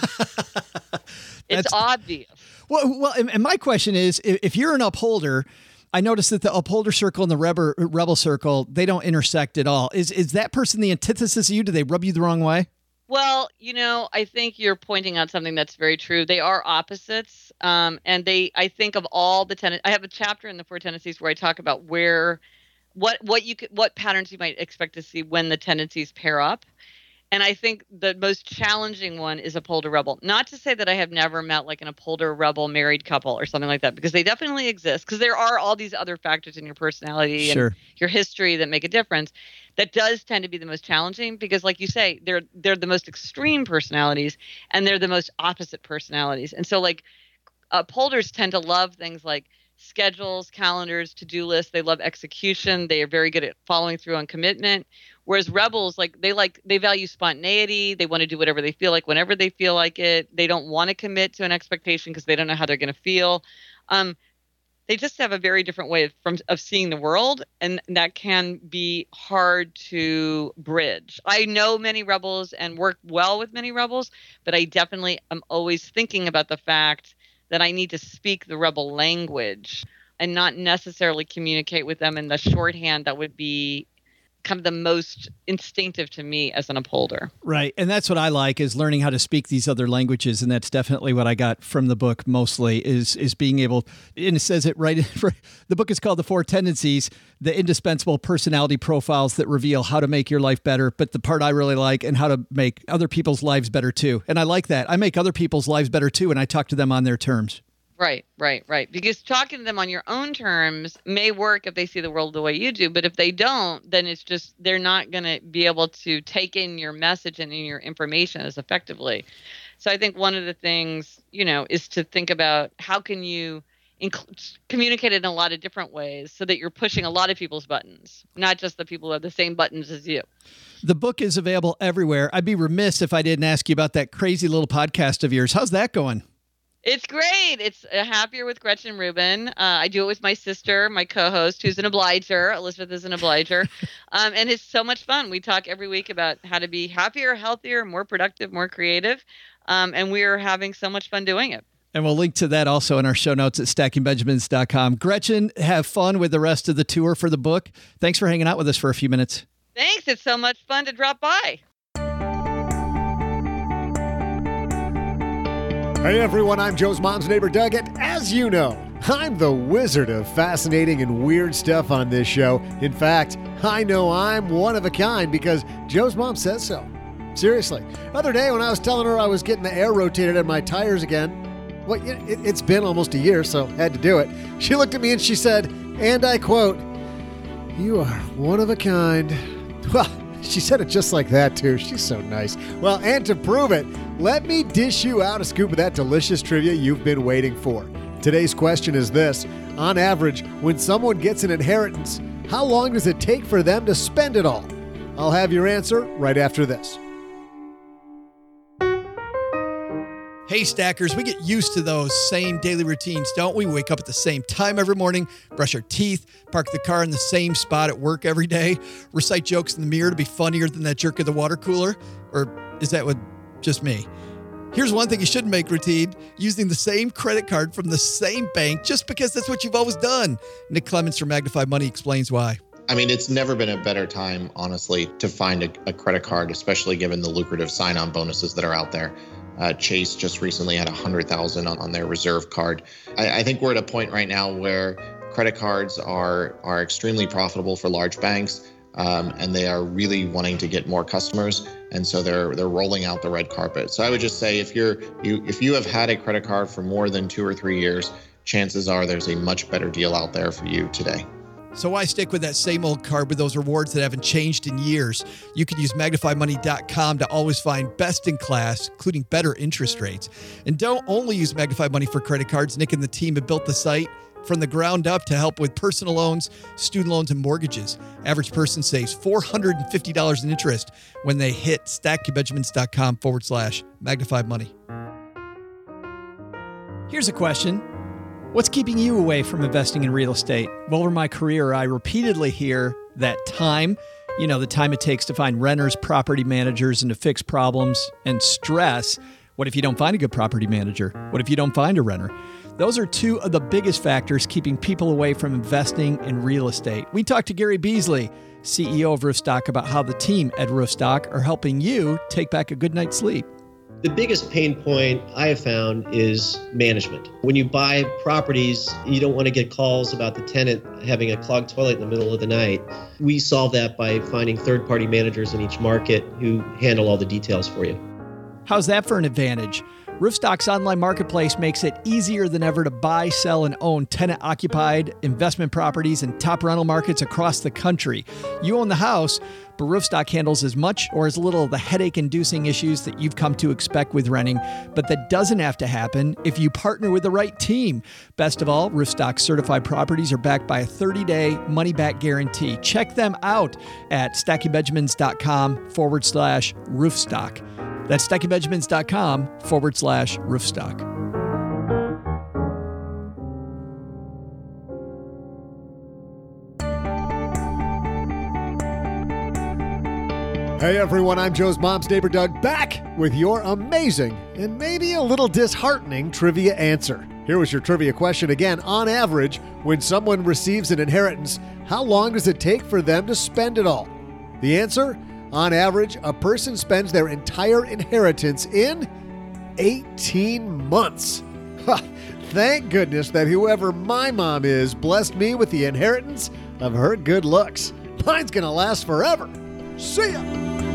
It's obvious. Well, well, and and my question is, if if you're an upholder, I noticed that the upholder circle and the rebel rebel circle, they don't intersect at all. Is is that person the antithesis of you? Do they rub you the wrong way? Well, you know, I think you're pointing out something that's very true. They are opposites. Um, and they, I think of all the ten, I have a chapter in the four tendencies where I talk about where, what, what you could, what patterns you might expect to see when the tendencies pair up. And I think the most challenging one is Upholder Rebel. Not to say that I have never met like an Upholder Rebel married couple or something like that, because they definitely exist, because there are all these other factors in your personality Sure. and your history that make a difference. That does tend to be the most challenging because, like you say, they're they're the most extreme personalities and they're the most opposite personalities. And so like upholders tend to love things like schedules, calendars, to-do lists. They love execution. They are very good at following through on commitment. Whereas rebels, like they like they value spontaneity. They want to do whatever they feel like whenever they feel like it. They don't want to commit to an expectation because they don't know how they're going to feel. Um, they just have a very different way of, from of seeing the world, and that can be hard to bridge. I know many rebels and work well with many rebels, but I definitely am always thinking about the fact that I need to speak the rebel language and not necessarily communicate with them in the shorthand that would be kind of the most instinctive to me as an upholder. Right. And that's what I like, is learning how to speak these other languages. And that's definitely what I got from the book mostly, is is being able, and it says it right, the book is called The Four Tendencies, the indispensable personality profiles that reveal how to make your life better. But the part I really like, and how to make other people's lives better too. And I like that. I make other people's lives better too, and I talk to them on their terms. Right, right, right. Because talking to them on your own terms may work if they see the world the way you do. But if they don't, then it's just they're not going to be able to take in your message and in your information as effectively. So I think one of the things, you know, is to think about how can you inc- communicate it in a lot of different ways so that you're pushing a lot of people's buttons, not just the people who have the same buttons as you. The book is available everywhere. I'd be remiss if I didn't ask you about that crazy little podcast of yours. How's that going? It's great. It's uh, Happier with Gretchen Rubin. Uh, I do it with my sister, my co-host, who's an obliger. Elizabeth is an obliger. um, and it's so much fun. We talk every week about how to be happier, healthier, more productive, more creative. Um, and we are having so much fun doing it. And we'll link to that also in our show notes at stacking benjamins dot com. Gretchen, have fun with the rest of the tour for the book. Thanks for hanging out with us for a few minutes. Thanks. It's so much fun to drop by. Hey everyone, I'm Joe's mom's neighbor Doug, and as you know, I'm the wizard of fascinating and weird stuff on this show. In fact, I know I'm one of a kind because Joe's mom says so. Seriously. The other day when I was telling her I was getting the air rotated on my tires again, well, it, it's been almost a year, so had to do it. She looked at me and she said, and I quote, "You are one of a kind." Well, she said it just like that, too. She's so nice. Well, and to prove it, let me dish you out a scoop of that delicious trivia you've been waiting for. Today's question is this. On average, when someone gets an inheritance, how long does it take for them to spend it all? I'll have your answer right after this. Hey, Stackers, we get used to those same daily routines, don't we? We wake up at the same time every morning, brush our teeth, park the car in the same spot at work every day, recite jokes in the mirror to be funnier than that jerk at the water cooler. Or is that what just me? Here's one thing you shouldn't make routine: using the same credit card from the same bank just because that's what you've always done. Nick Clements from Magnify Money explains why. I mean, it's never been a better time, honestly, to find a, a credit card, especially given the lucrative sign-on bonuses that are out there. Uh, Chase just recently had one hundred thousand on, on their reserve card. I, I think we're at a point right now where credit cards are are extremely profitable for large banks, um, and they are really wanting to get more customers, and so they're they're rolling out the red carpet. So I would just say if you're you if you have had a credit card for more than two or three years, chances are there's a much better deal out there for you today. So why stick with that same old card with those rewards that haven't changed in years? You can use magnify money dot com to always find best in class, including better interest rates. And don't only use Magnify Money for credit cards. Nick and the team have built the site from the ground up to help with personal loans, student loans, and mortgages. Average person saves four hundred fifty dollars in interest when they hit stacking benjamins dot com forward slash magnify money. Here's a question. What's keeping you away from investing in real estate? Well, over my career, I repeatedly hear that time, you know, the time it takes to find renters, property managers, and to fix problems, and stress. What if you don't find a good property manager? What if you don't find a renter? Those are two of the biggest factors keeping people away from investing in real estate. We talked to Gary Beasley, C E O of Roofstock, about how the team at Roofstock are helping you take back a good night's sleep. The biggest pain point I have found is management. When you buy properties, you don't want to get calls about the tenant having a clogged toilet in the middle of the night. We solve that by finding third-party managers in each market who handle all the details for you. How's that for an advantage? Roofstock's online marketplace makes it easier than ever to buy, sell, and own tenant-occupied investment properties in top rental markets across the country. You own the house, but Roofstock handles as much or as little of the headache-inducing issues that you've come to expect with renting, but that doesn't have to happen if you partner with the right team. Best of all, Roofstock's certified properties are backed by a thirty-day money-back guarantee. Check them out at stackingbenjamins.com forward slash roofstock. That's stackingbenjamins.com forward slash roofstock. Hey everyone, I'm Joe's mom's neighbor Doug, back with your amazing and maybe a little disheartening trivia answer. Here was your trivia question again. On average, when someone receives an inheritance, how long does it take for them to spend it all? The answer? On average, a person spends their entire inheritance in eighteen months. Thank goodness that whoever my mom is blessed me with the inheritance of her good looks. Mine's gonna last forever. See ya!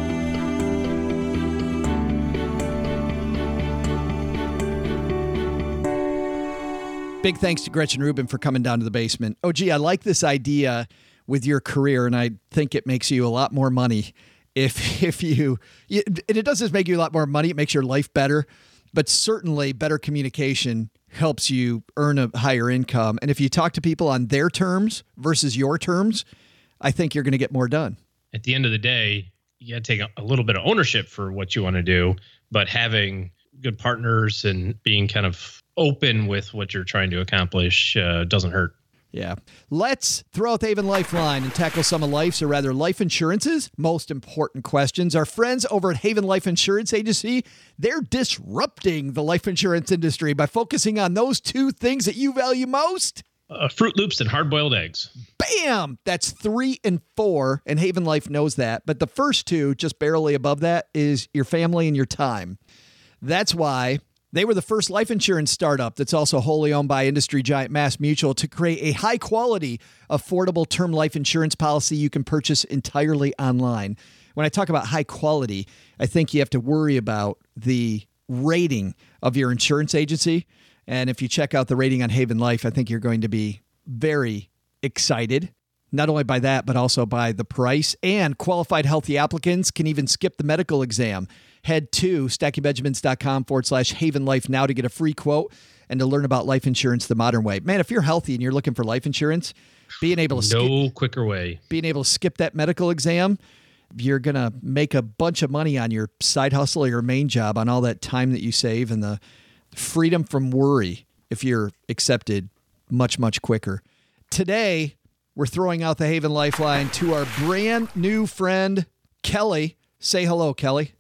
Big thanks to Gretchen Rubin for coming down to the basement. Oh, gee, I like this idea with your career, and I think it makes you a lot more money. If if you, and it doesn't just make you a lot more money, it makes your life better, but certainly better communication helps you earn a higher income. And if you talk to people on their terms versus your terms, I think you're going to get more done. At the end of the day, you got to take a, a little bit of ownership for what you want to do, but having good partners and being kind of open with what you're trying to accomplish uh, doesn't hurt. Yeah. Let's throw out the Haven Lifeline and tackle some of life's, or rather life insurance's, most important questions. Our friends over at Haven Life Insurance Agency, they're disrupting the life insurance industry by focusing on those two things that you value most. Uh, Fruit Loops and hard-boiled eggs. Bam! That's three and four, and Haven Life knows that. But the first two, just barely above that, is your family and your time. That's why they were the first life insurance startup that's also wholly owned by industry giant MassMutual to create a high-quality, affordable term life insurance policy you can purchase entirely online. When I talk about high quality, I think you have to worry about the rating of your insurance agency. And if you check out the rating on Haven Life, I think you're going to be very excited, not only by that, but also by the price. And qualified healthy applicants can even skip the medical exam. Head to stackingbenjamins.com forward slash Haven Life now to get a free quote and to learn about life insurance the modern way. Man, if you're healthy and you're looking for life insurance, being able to no skip, quicker way. Being able to skip that medical exam, you're going to make a bunch of money on your side hustle or your main job on all that time that you save and the freedom from worry if you're accepted much, much quicker. Today, we're throwing out the Haven Lifeline to our brand new friend, Kelly. Say hello, Kelly.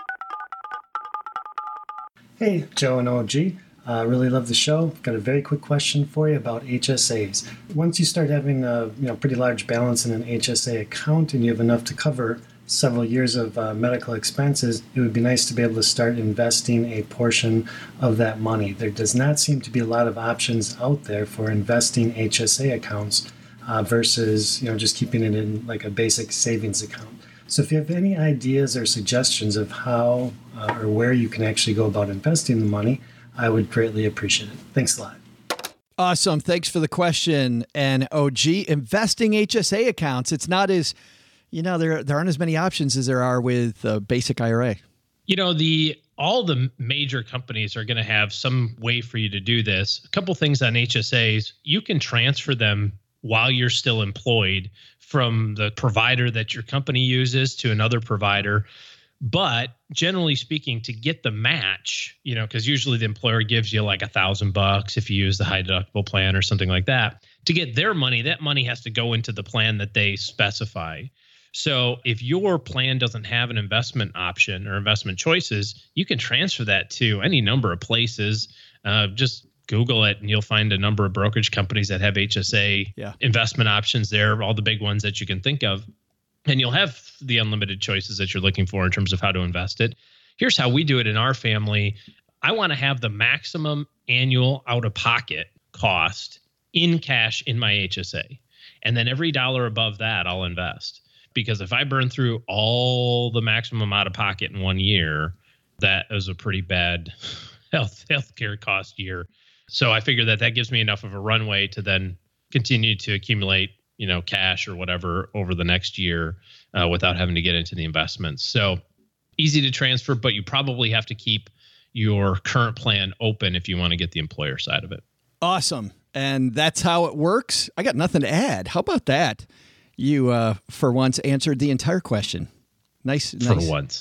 Hey, Joe and O G. I uh, really love the show. Got a very quick question for you about H S As. Once you start having a you know pretty large balance in an H S A account and you have enough to cover several years of uh, medical expenses, it would be nice to be able to start investing a portion of that money. There does not seem to be a lot of options out there for investing H S A accounts uh, versus you know just keeping it in like a basic savings account. So if you have any ideas or suggestions of how uh, or where you can actually go about investing the money, I would greatly appreciate it. Thanks a lot. Awesome. Thanks for the question. And O G, investing H S A accounts, it's not as, you know, there there aren't as many options as there are with a basic I R A. You know, the all the major companies are going to have some way for you to do this. A couple things on H S As. You can transfer them while you're still employed from the provider that your company uses to another provider. But generally speaking, to get the match, you know, because usually the employer gives you like a thousand bucks if you use the high deductible plan or something like that. To get their money, that money has to go into the plan that they specify. So if your plan doesn't have an investment option or investment choices, you can transfer that to any number of places. Uh, just Google it and you'll find a number of brokerage companies that have H S A yeah. investment options there, all the big ones that you can think of. And you'll have the unlimited choices that you're looking for in terms of how to invest it. here's how we do it in our family. I want to have the maximum annual out-of-pocket cost in cash in my H S A. And then every dollar above that, I'll invest. Because if I burn through all the maximum out-of-pocket in one year, that is a pretty bad health healthcare cost year. So I figure that that gives me enough of a runway to then continue to accumulate, you know, cash or whatever over the next year uh, without having to get into the investments. So easy to transfer, but you probably have to keep your current plan open if you want to get the employer side of it. Awesome. And that's how it works. I got nothing to add. How about that? You, uh, for once, answered the entire question. Nice. For nice. once.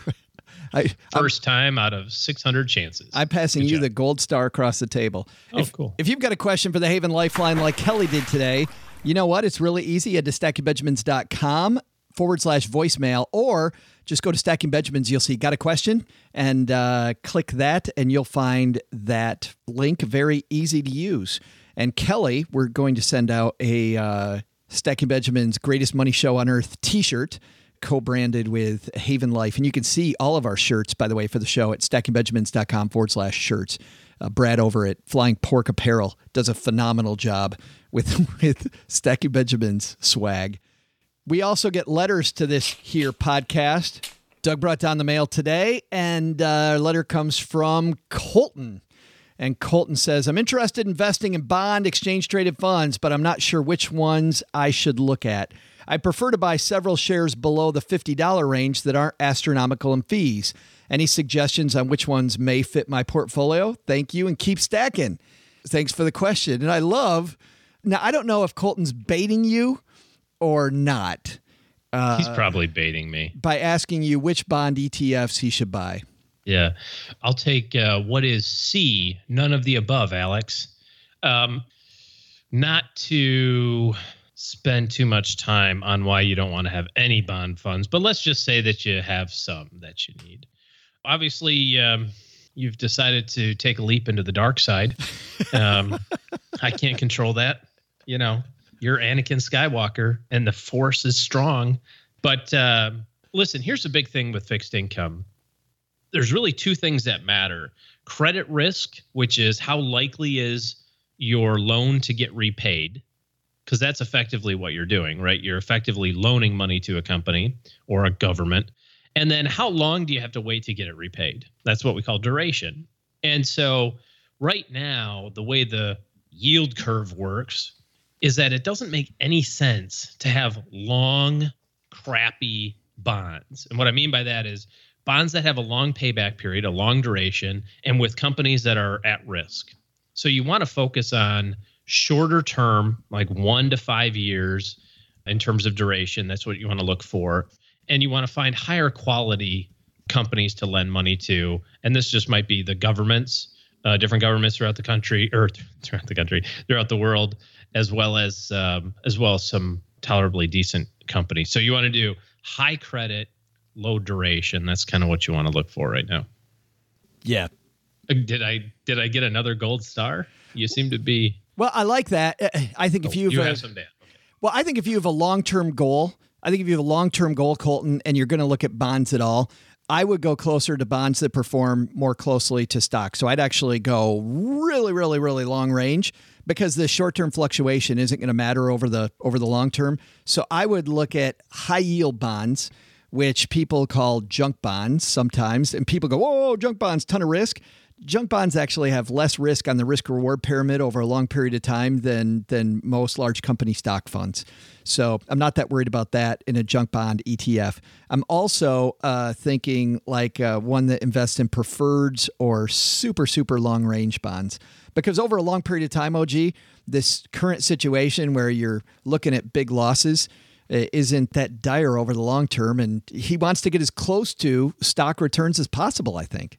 I, First time out of six hundred chances. I'm passing Good you job. the gold star across the table. Oh, if, cool. If you've got a question for the Haven Lifeline like Kelly did today, you know what? It's really easy. Head to stackingbenjamins.com forward slash voicemail, or just go to Stacking Benjamins. You'll see got a question, and uh, click that, and you'll find that link. Very easy to use. And Kelly, we're going to send out a uh, Stacking Benjamins Greatest Money Show on Earth t-shirt, co-branded with Haven Life. And you can see all of our shirts, by the way, for the show at stackingbenjamins.com forward slash shirts. Uh, Brad over at Flying Pork Apparel does a phenomenal job with, with Stacking Benjamins swag. We also get letters to this here podcast. Doug brought down the mail today, and uh, our letter comes from Colton. And Colton says, I'm interested in investing in bond exchange-traded funds, but I'm not sure which ones I should look at. I prefer to buy several shares below the fifty dollars range that aren't astronomical in fees. Any suggestions on which ones may fit my portfolio? Thank you, and keep stacking. Thanks for the question. And I love, now I don't know if Colton's baiting you or not. Uh, He's probably baiting me. By asking you which bond E T Fs he should buy. Yeah. I'll take uh, what is C, none of the above, Alex. Um, not to spend too much time on why you don't want to have any bond funds, but let's just say that you have some that you need. Obviously, um, you've decided to take a leap into the dark side. Um, I can't control that. You know, you're Anakin Skywalker and the Force is strong. But uh, listen, here's the big thing with fixed income. There's really two things that matter. Credit risk, which is how likely is your loan to get repaid, because that's effectively what you're doing, right? You're effectively loaning money to a company or a government. And then how long do you have to wait to get it repaid? That's what we call duration. And so right now, the way the yield curve works is that it doesn't make any sense to have long, crappy bonds. And what I mean by that is bonds that have a long payback period, a long duration, and with companies that are at risk. So you want to focus on shorter term, like one to five years in terms of duration. That's what you want to look for. And you want to find higher quality companies to lend money to. And this just might be the governments, uh, different governments throughout the country, or throughout the country, throughout the world, as well as um, as well as some tolerably decent companies. So you want to do high credit, low duration. That's kind of what you want to look for right now. Yeah. Did I did I get another gold star? You seem to be. Well, I like that. I think if oh, you've you a, have some data. Okay. Well, I think if you have a long-term goal, I think if you have a long-term goal, Colton, and you're going to look at bonds at all, I would go closer to bonds that perform more closely to stocks. So I'd actually go really, really, really long range, because the short-term fluctuation isn't going to matter over the over the long term. So I would look at high-yield bonds, which people call junk bonds sometimes, and people go, "Whoa, junk bonds, ton of risk." Junk bonds actually have less risk on the risk-reward pyramid over a long period of time than than most large company stock funds. So I'm not that worried about that in a junk bond E T F. I'm also uh, thinking like uh, one that invests in preferreds or super, super long-range bonds. Because over a long period of time, O G, this current situation where you're looking at big losses uh, isn't that dire over the long term. And he wants to get as close to stock returns as possible, I think.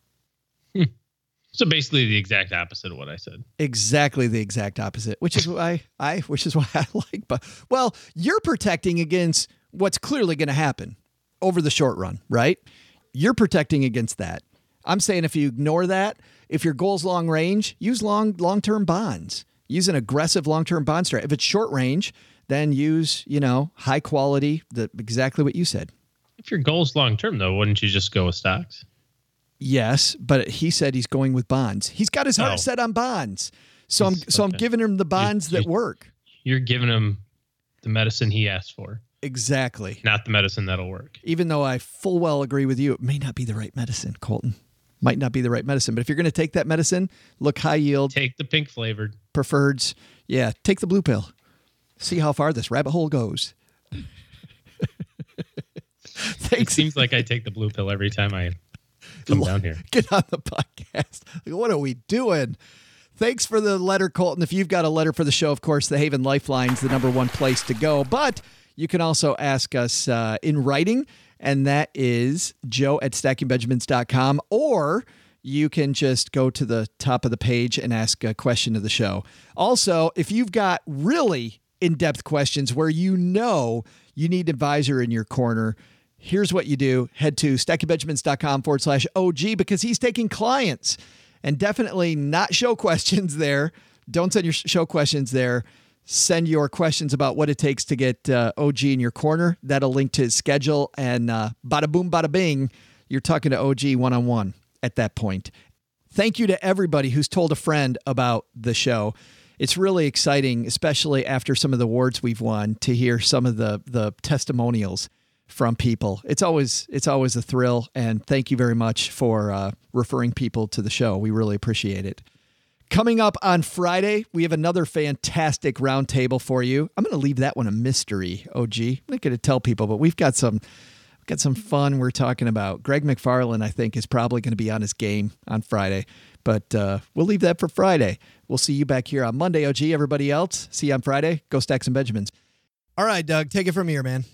Hmm. So basically the exact opposite of what I said. Exactly the exact opposite, which is why I, which is why I like, but well, you're protecting against what's clearly going to happen over the short run, right? You're protecting against that. I'm saying if you ignore that, if your goal's long range, use long, long-term bonds, use an aggressive long-term bond strategy. If it's short range, then use, you know, high quality, the exactly what you said. If your goal's long term, though, wouldn't you just go with stocks? Yes, but he said he's going with bonds. He's got his heart Oh. set on bonds. So I'm He's- so I'm okay. giving him the bonds You- that you- work. You're giving him the medicine he asked for, Exactly. not the medicine that'll work. Even though I full well agree with you, it may not be the right medicine, Colton. Might not be the right medicine. But if you're going to take that medicine, look high yield, Take the pink flavored. preferreds. Yeah, take the blue pill. See how far this rabbit hole goes. It Thanks. seems like I take the blue pill every time I come down here. Get on the podcast. Like, what are we doing? Thanks for the letter, Colton. If you've got a letter for the show, of course, the Haven Lifeline's the number one place to go. But you can also ask us uh, in writing, and that is joe at stacking benjamins dot com, or you can just go to the top of the page and ask a question of the show. Also, if you've got really in-depth questions where you know you need an advisor in your corner, here's what you do. Head to stacking benjamins dot com forward slash O G because he's taking clients. And definitely not show questions there. Don't send your show questions there. Send your questions about what it takes to get uh, O G in your corner. That'll link to his schedule. And uh, bada boom, bada bing, you're talking to O G one-on-one at that point. Thank you to everybody who's told a friend about the show. It's really exciting, especially after some of the awards we've won, to hear some of the the testimonials from people. It's always it's always a thrill, and thank you very much for uh, referring people to the show. We really appreciate it. Coming up on Friday, we have another fantastic roundtable for you. I'm going to leave that one a mystery, O G. I'm not going to tell people, but we've got some we've got some fun we're talking about. Greg McFarland, I think, is probably going to be on his game on Friday, but uh, we'll leave that for Friday. We'll see you back here on Monday, O G. Everybody else, see you on Friday. Go Stack some Benjamins. All right, Doug, take it from here, man.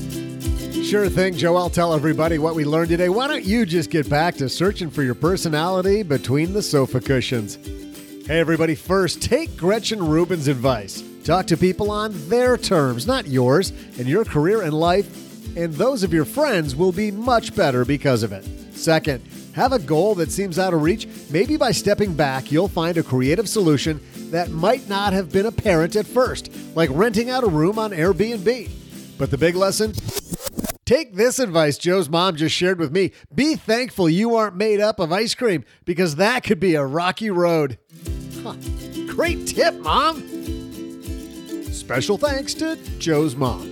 Sure thing, Joe. I'll tell everybody what we learned today. Why don't you just get back to searching for your personality between the sofa cushions? Hey, everybody. First, take Gretchen Rubin's advice. Talk to people on their terms, not yours, and your career and life, and those of your friends will be much better because of it. Second, have a goal that seems out of reach. Maybe by stepping back, you'll find a creative solution that might not have been apparent at first, like renting out a room on Airbnb. But the big lesson? Take this advice Joe's mom just shared with me. Be thankful you aren't made up of ice cream, because that could be a rocky road. Huh. Great tip, Mom! Special thanks to Joe's mom.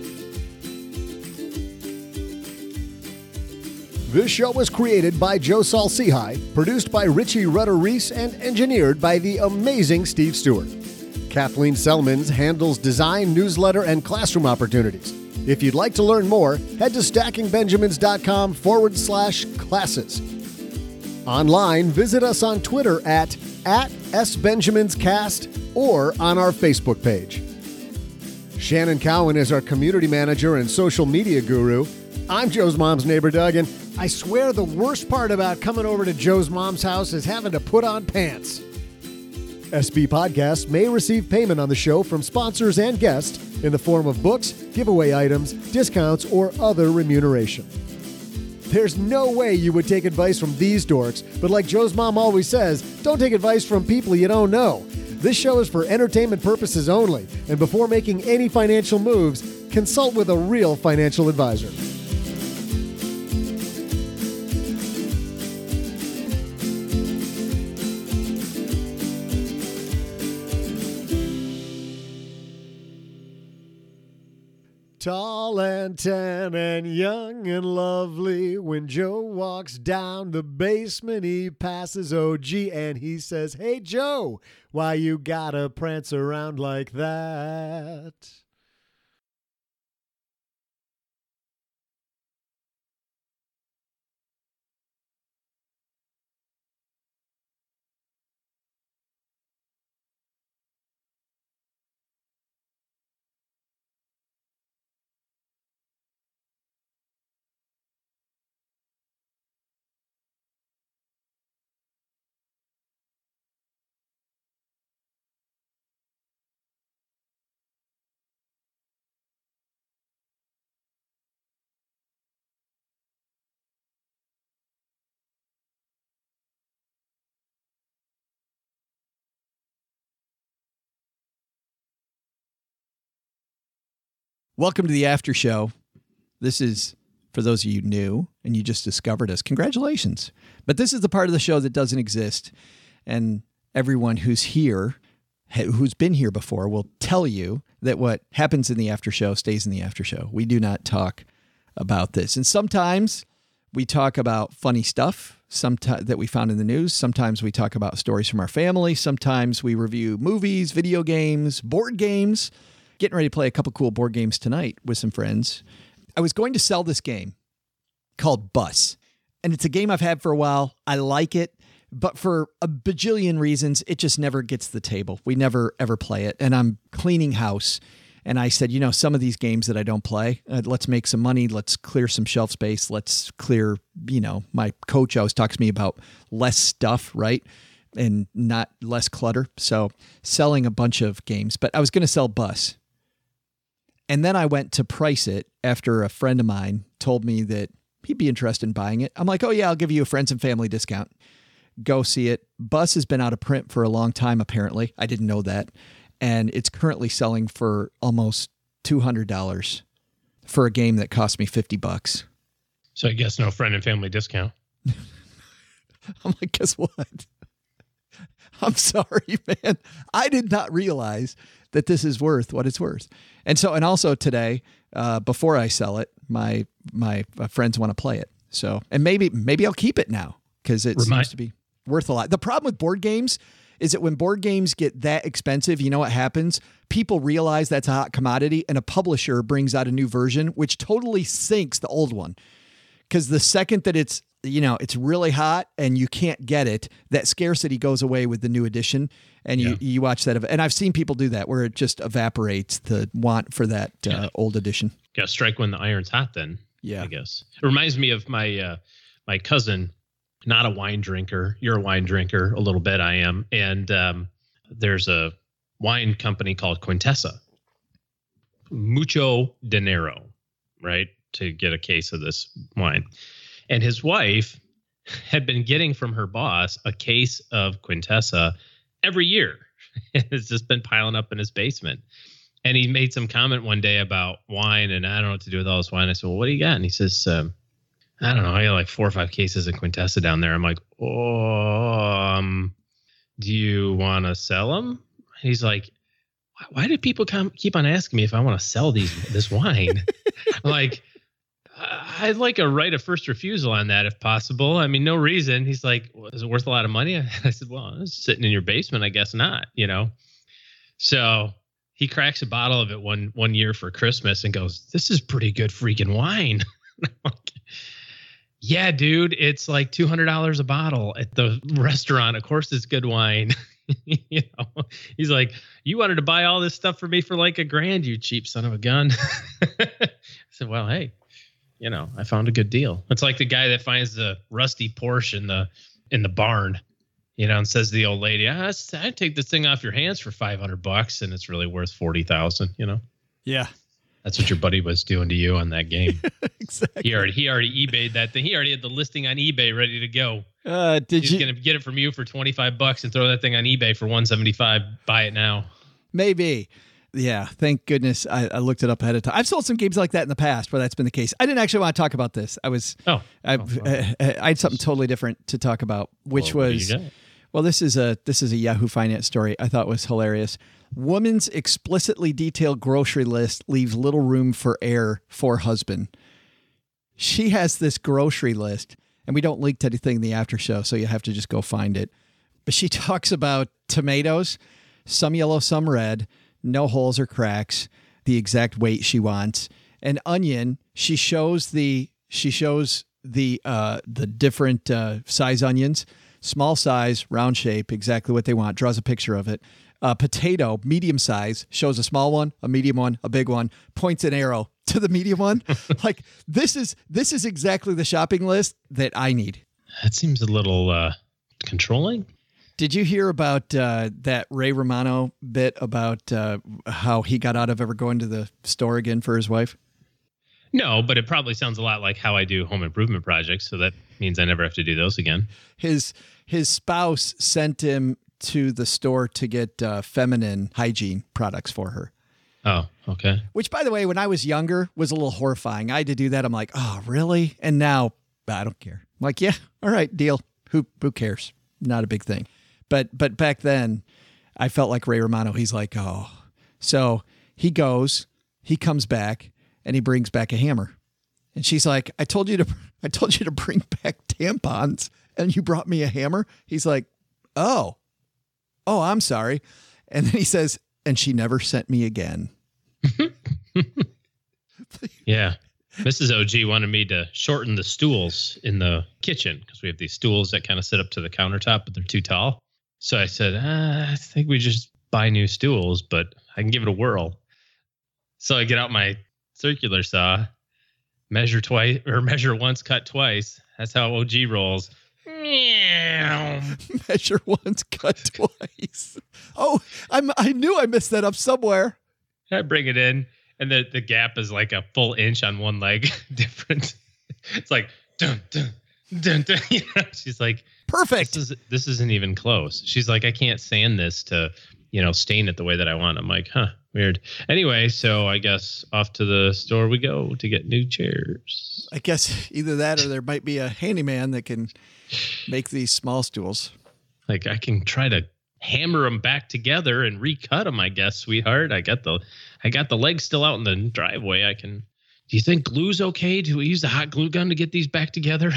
This show was created by Joe Saul-Sehy, produced by Richie Rutter-Reese, and engineered by the amazing Steve Stewart. Kathleen Selmans handles design, newsletter, and classroom opportunities. If you'd like to learn more, head to stackingbenjamins.com forward slash classes. Online, visit us on Twitter at, at SBenjaminsCast or on our Facebook page. Shannon Cowan is our community manager and social media guru. I'm Joe's mom's neighbor, Doug, and I swear the worst part about coming over to Joe's mom's house is having to put on pants. S B Podcasts may receive payment on the show from sponsors and guests in the form of books, giveaway items, discounts, or other remuneration. There's no way you would take advice from these dorks, but like Joe's mom always says, don't take advice from people you don't know. This show is for entertainment purposes only, and before making any financial moves, consult with a real financial advisor. Tall and tan and young and lovely. When Joe walks down the basement, he passes O G and he says, "Hey, Joe, why you gotta prance around like that?" Welcome to the after show. This is For those of you new and you just discovered us, congratulations. But this is the part of the show that doesn't exist. And everyone who's here, who's been here before, will tell you that what happens in the after show stays in the after show. We do not talk about this. And sometimes we talk about funny stuff sometimes that we found in the news. Sometimes we talk about stories from our family. Sometimes we review movies, video games, board games. Getting ready to play a couple cool board games tonight with some friends. I was going to sell this game called Bus, and it's a game I've had for a while. I like it, but for a bajillion reasons, it just never gets to the table. We never, ever play it, and I'm cleaning house, and I said, you know, some of these games that I don't play, uh, let's make some money. Let's clear some shelf space. Let's clear, you know, my coach always talks to me about less stuff, right? And not less clutter. So selling a bunch of games, but I was going to sell Bus. And then I went to price it after a friend of mine told me that he'd be interested in buying it. I'm like, oh yeah, I'll give you a friends and family discount. Go see it. Bus has been out of print for a long time, apparently. I didn't know that. And it's currently selling for almost two hundred dollars for a game that cost me fifty bucks. So I guess no friend and family discount. I'm like, guess what? I'm sorry, man. I did not realize that this is worth what it's worth. And so, and also today, uh, before I sell it, my my uh, friends want to play it. So, and maybe maybe I'll keep it now because it Remind- seems to be worth a lot. The problem with board games is that when board games get that expensive, you know what happens? People realize that's a hot commodity, and a publisher brings out a new version, which totally sinks the old one. Because the second that it's, you know, it's really hot and you can't get it, that scarcity goes away with the new edition. And you, yeah. you watch that. And I've seen people do that where it just evaporates the want for that uh, yeah. old edition. Got to strike when the iron's hot then. Yeah. I guess. It reminds me of my, uh, my cousin, not a wine drinker. You're a wine drinker. A little bit I am. And um, there's a wine company called Quintessa. Mucho dinero, right? To get a case of this wine. And his wife had been getting from her boss a case of Quintessa every year. It's just been piling up in his basement. And he made some comment one day about wine, and I don't know what to do with all this wine. I said, well, what do you got? And he says, um, I don't know, I got like four or five cases of Quintessa down there. I'm like, oh, um, do you want to sell them? And he's like, why do people come, keep on asking me if I want to sell these this wine? I'm like, I'd like a right of first refusal on that if possible. I mean, no reason. He's like, well, is it worth a lot of money? I said, well, it's sitting in your basement. I guess not, you know? So he cracks a bottle of it one, one year for Christmas and goes, this is pretty good freaking wine. I'm like, yeah, dude, it's like two hundred dollars a bottle at the restaurant. Of course it's good wine. You know, he's like, you wanted to buy all this stuff for me for like a grand, you cheap son of a gun. I said, well, hey, you know, I found a good deal. It's like the guy that finds the rusty Porsche in the in the barn, you know, and says to the old lady, ah, I'd take this thing off your hands for five hundred bucks, and it's really worth forty thousand, you know? Yeah. That's what your buddy was doing to you on that game. Exactly. He already, he already eBayed that thing. He already had the listing on eBay ready to go. Uh, did He's you going to get it from you for twenty-five bucks and throw that thing on eBay for one seventy-five. Buy it now. Maybe. Yeah, thank goodness I, I looked it up ahead of time. I've sold some games like that in the past where that's been the case. I didn't actually want to talk about this. I was, oh, I, oh, well. I, I had something totally different to talk about, which well, was, well, this is a this is a Yahoo Finance story I thought was hilarious. Woman's explicitly detailed grocery list leaves little room for error for husband. She has this grocery list, and we don't link to anything in the after show, so you have to just go find it. But she talks about tomatoes, some yellow, some red, no holes or cracks, the exact weight she wants. An onion, she shows the she shows the uh, the different uh, size onions, small size, round shape, exactly what they want. Draws a picture of it. Uh, potato, medium size, shows a small one, a medium one, a big one. Points an arrow to the medium one. Like this is this is exactly the shopping list that I need. That seems a little uh, controlling. Did you hear about uh, that Ray Romano bit about uh, how he got out of ever going to the store again for his wife? No, but it probably sounds a lot like how I do home improvement projects. So that means I never have to do those again. His his spouse sent him to the store to get uh, feminine hygiene products for her. Oh, okay. Which, by the way, when I was younger, was a little horrifying. I had to do that. I'm like, oh, really? And now I don't care. I'm like, yeah, all right, deal. Who who cares? Not a big thing. But but back then, I felt like Ray Romano. He's like, oh. So he goes, he comes back, and he brings back a hammer. And she's like, I told you to I told you to bring back tampons, and you brought me a hammer? He's like, oh. Oh, I'm sorry. And then he says, and she never sent me again. Yeah. Missus O G wanted me to shorten the stools in the kitchen because we have these stools that kind of sit up to the countertop, but they're too tall. So I said, ah, I think we just buy new stools, but I can give it a whirl. So I get out my circular saw, measure twice or measure once, cut twice. That's how O G rolls. Measure once, cut twice. Oh, I'm, I knew I messed that up somewhere. I bring it in, and the, the gap is like a full inch on one leg different. It's like, dun, dun, dun, dun. You know, she's like, perfect. This, is, this isn't even close. She's like, I can't sand this to, you know, stain it the way that I want. I'm like, huh, weird. Anyway, so I guess off to the store we go to get new chairs. I guess either that or there might be a handyman that can make these small stools. Like I can try to hammer them back together and recut them, I guess, sweetheart. I got the, I got the legs still out in the driveway. I can. Do you think glue's okay? Do we use the hot glue gun to get these back together?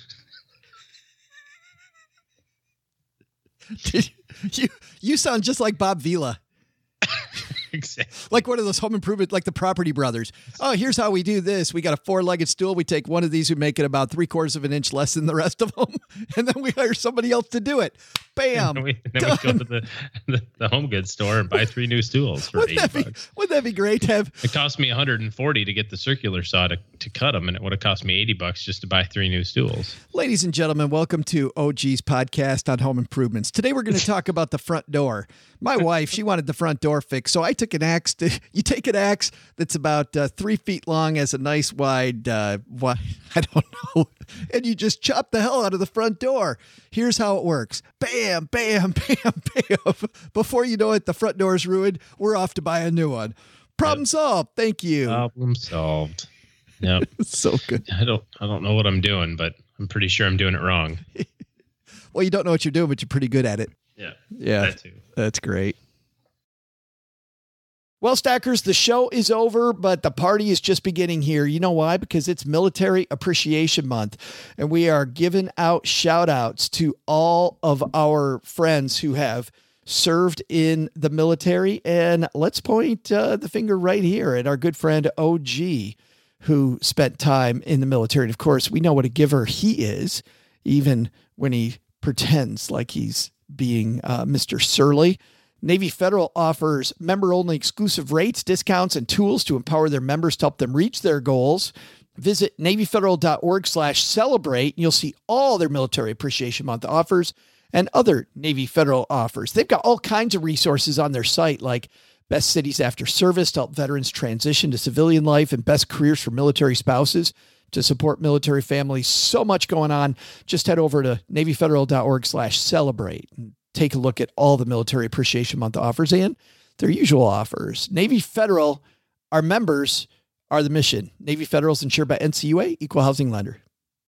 you you sound just like Bob Vila. Exactly. Like one of those home improvement, like the Property Brothers. Oh, here's how we do this. We got a four-legged stool. We take one of these, we make it about three quarters of an inch less than the rest of them. And then we hire somebody else to do it. Bam. And then we, then we go to the, the, the home goods store and buy three new stools for wouldn't eighty that bucks. Be, wouldn't that be great to have? It cost me one hundred forty to get the circular saw to, to cut them, and it would have cost me eighty bucks just to buy three new stools. Ladies and gentlemen, welcome to O G's podcast on home improvements. Today we're going to talk about the front door. My wife, she wanted the front door fixed, so I took an axe. To, you take an axe that's about uh, three feet long, has a nice wide, uh, wide, I don't know, and you just chop the hell out of the front door. Here's how it works. Bam, bam, bam, bam. Before you know it, the front door is ruined. We're off to buy a new one. Problem yep. solved. Thank you. Problem solved. Yep. So good. I don't, I don't know what I'm doing, but I'm pretty sure I'm doing it wrong. Well, you don't know what you're doing, but you're pretty good at it. Yeah. Yeah. That too. That's great. Well, Stackers, the show is over, but the party is just beginning here. You know why? Because it's Military Appreciation Month, and we are giving out shout outs to all of our friends who have served in the military. And let's point uh, the finger right here at our good friend O G, who spent time in the military. And of course, we know what a giver he is, even when he pretends like he's being uh, Mister Surly. Navy Federal offers member-only exclusive rates, discounts, and tools to empower their members to help them reach their goals. Visit NavyFederal.org slash celebrate, and you'll see all their Military Appreciation Month offers and other Navy Federal offers. They've got all kinds of resources on their site, like best cities after service to help veterans transition to civilian life and best careers for military spouses to support military families. So much going on. Just head over to NavyFederal.org slash celebrate and take a look at all the Military Appreciation Month offers and their usual offers. Navy Federal, our members are the mission. Navy Federal is insured by N C U A, Equal Housing Lender.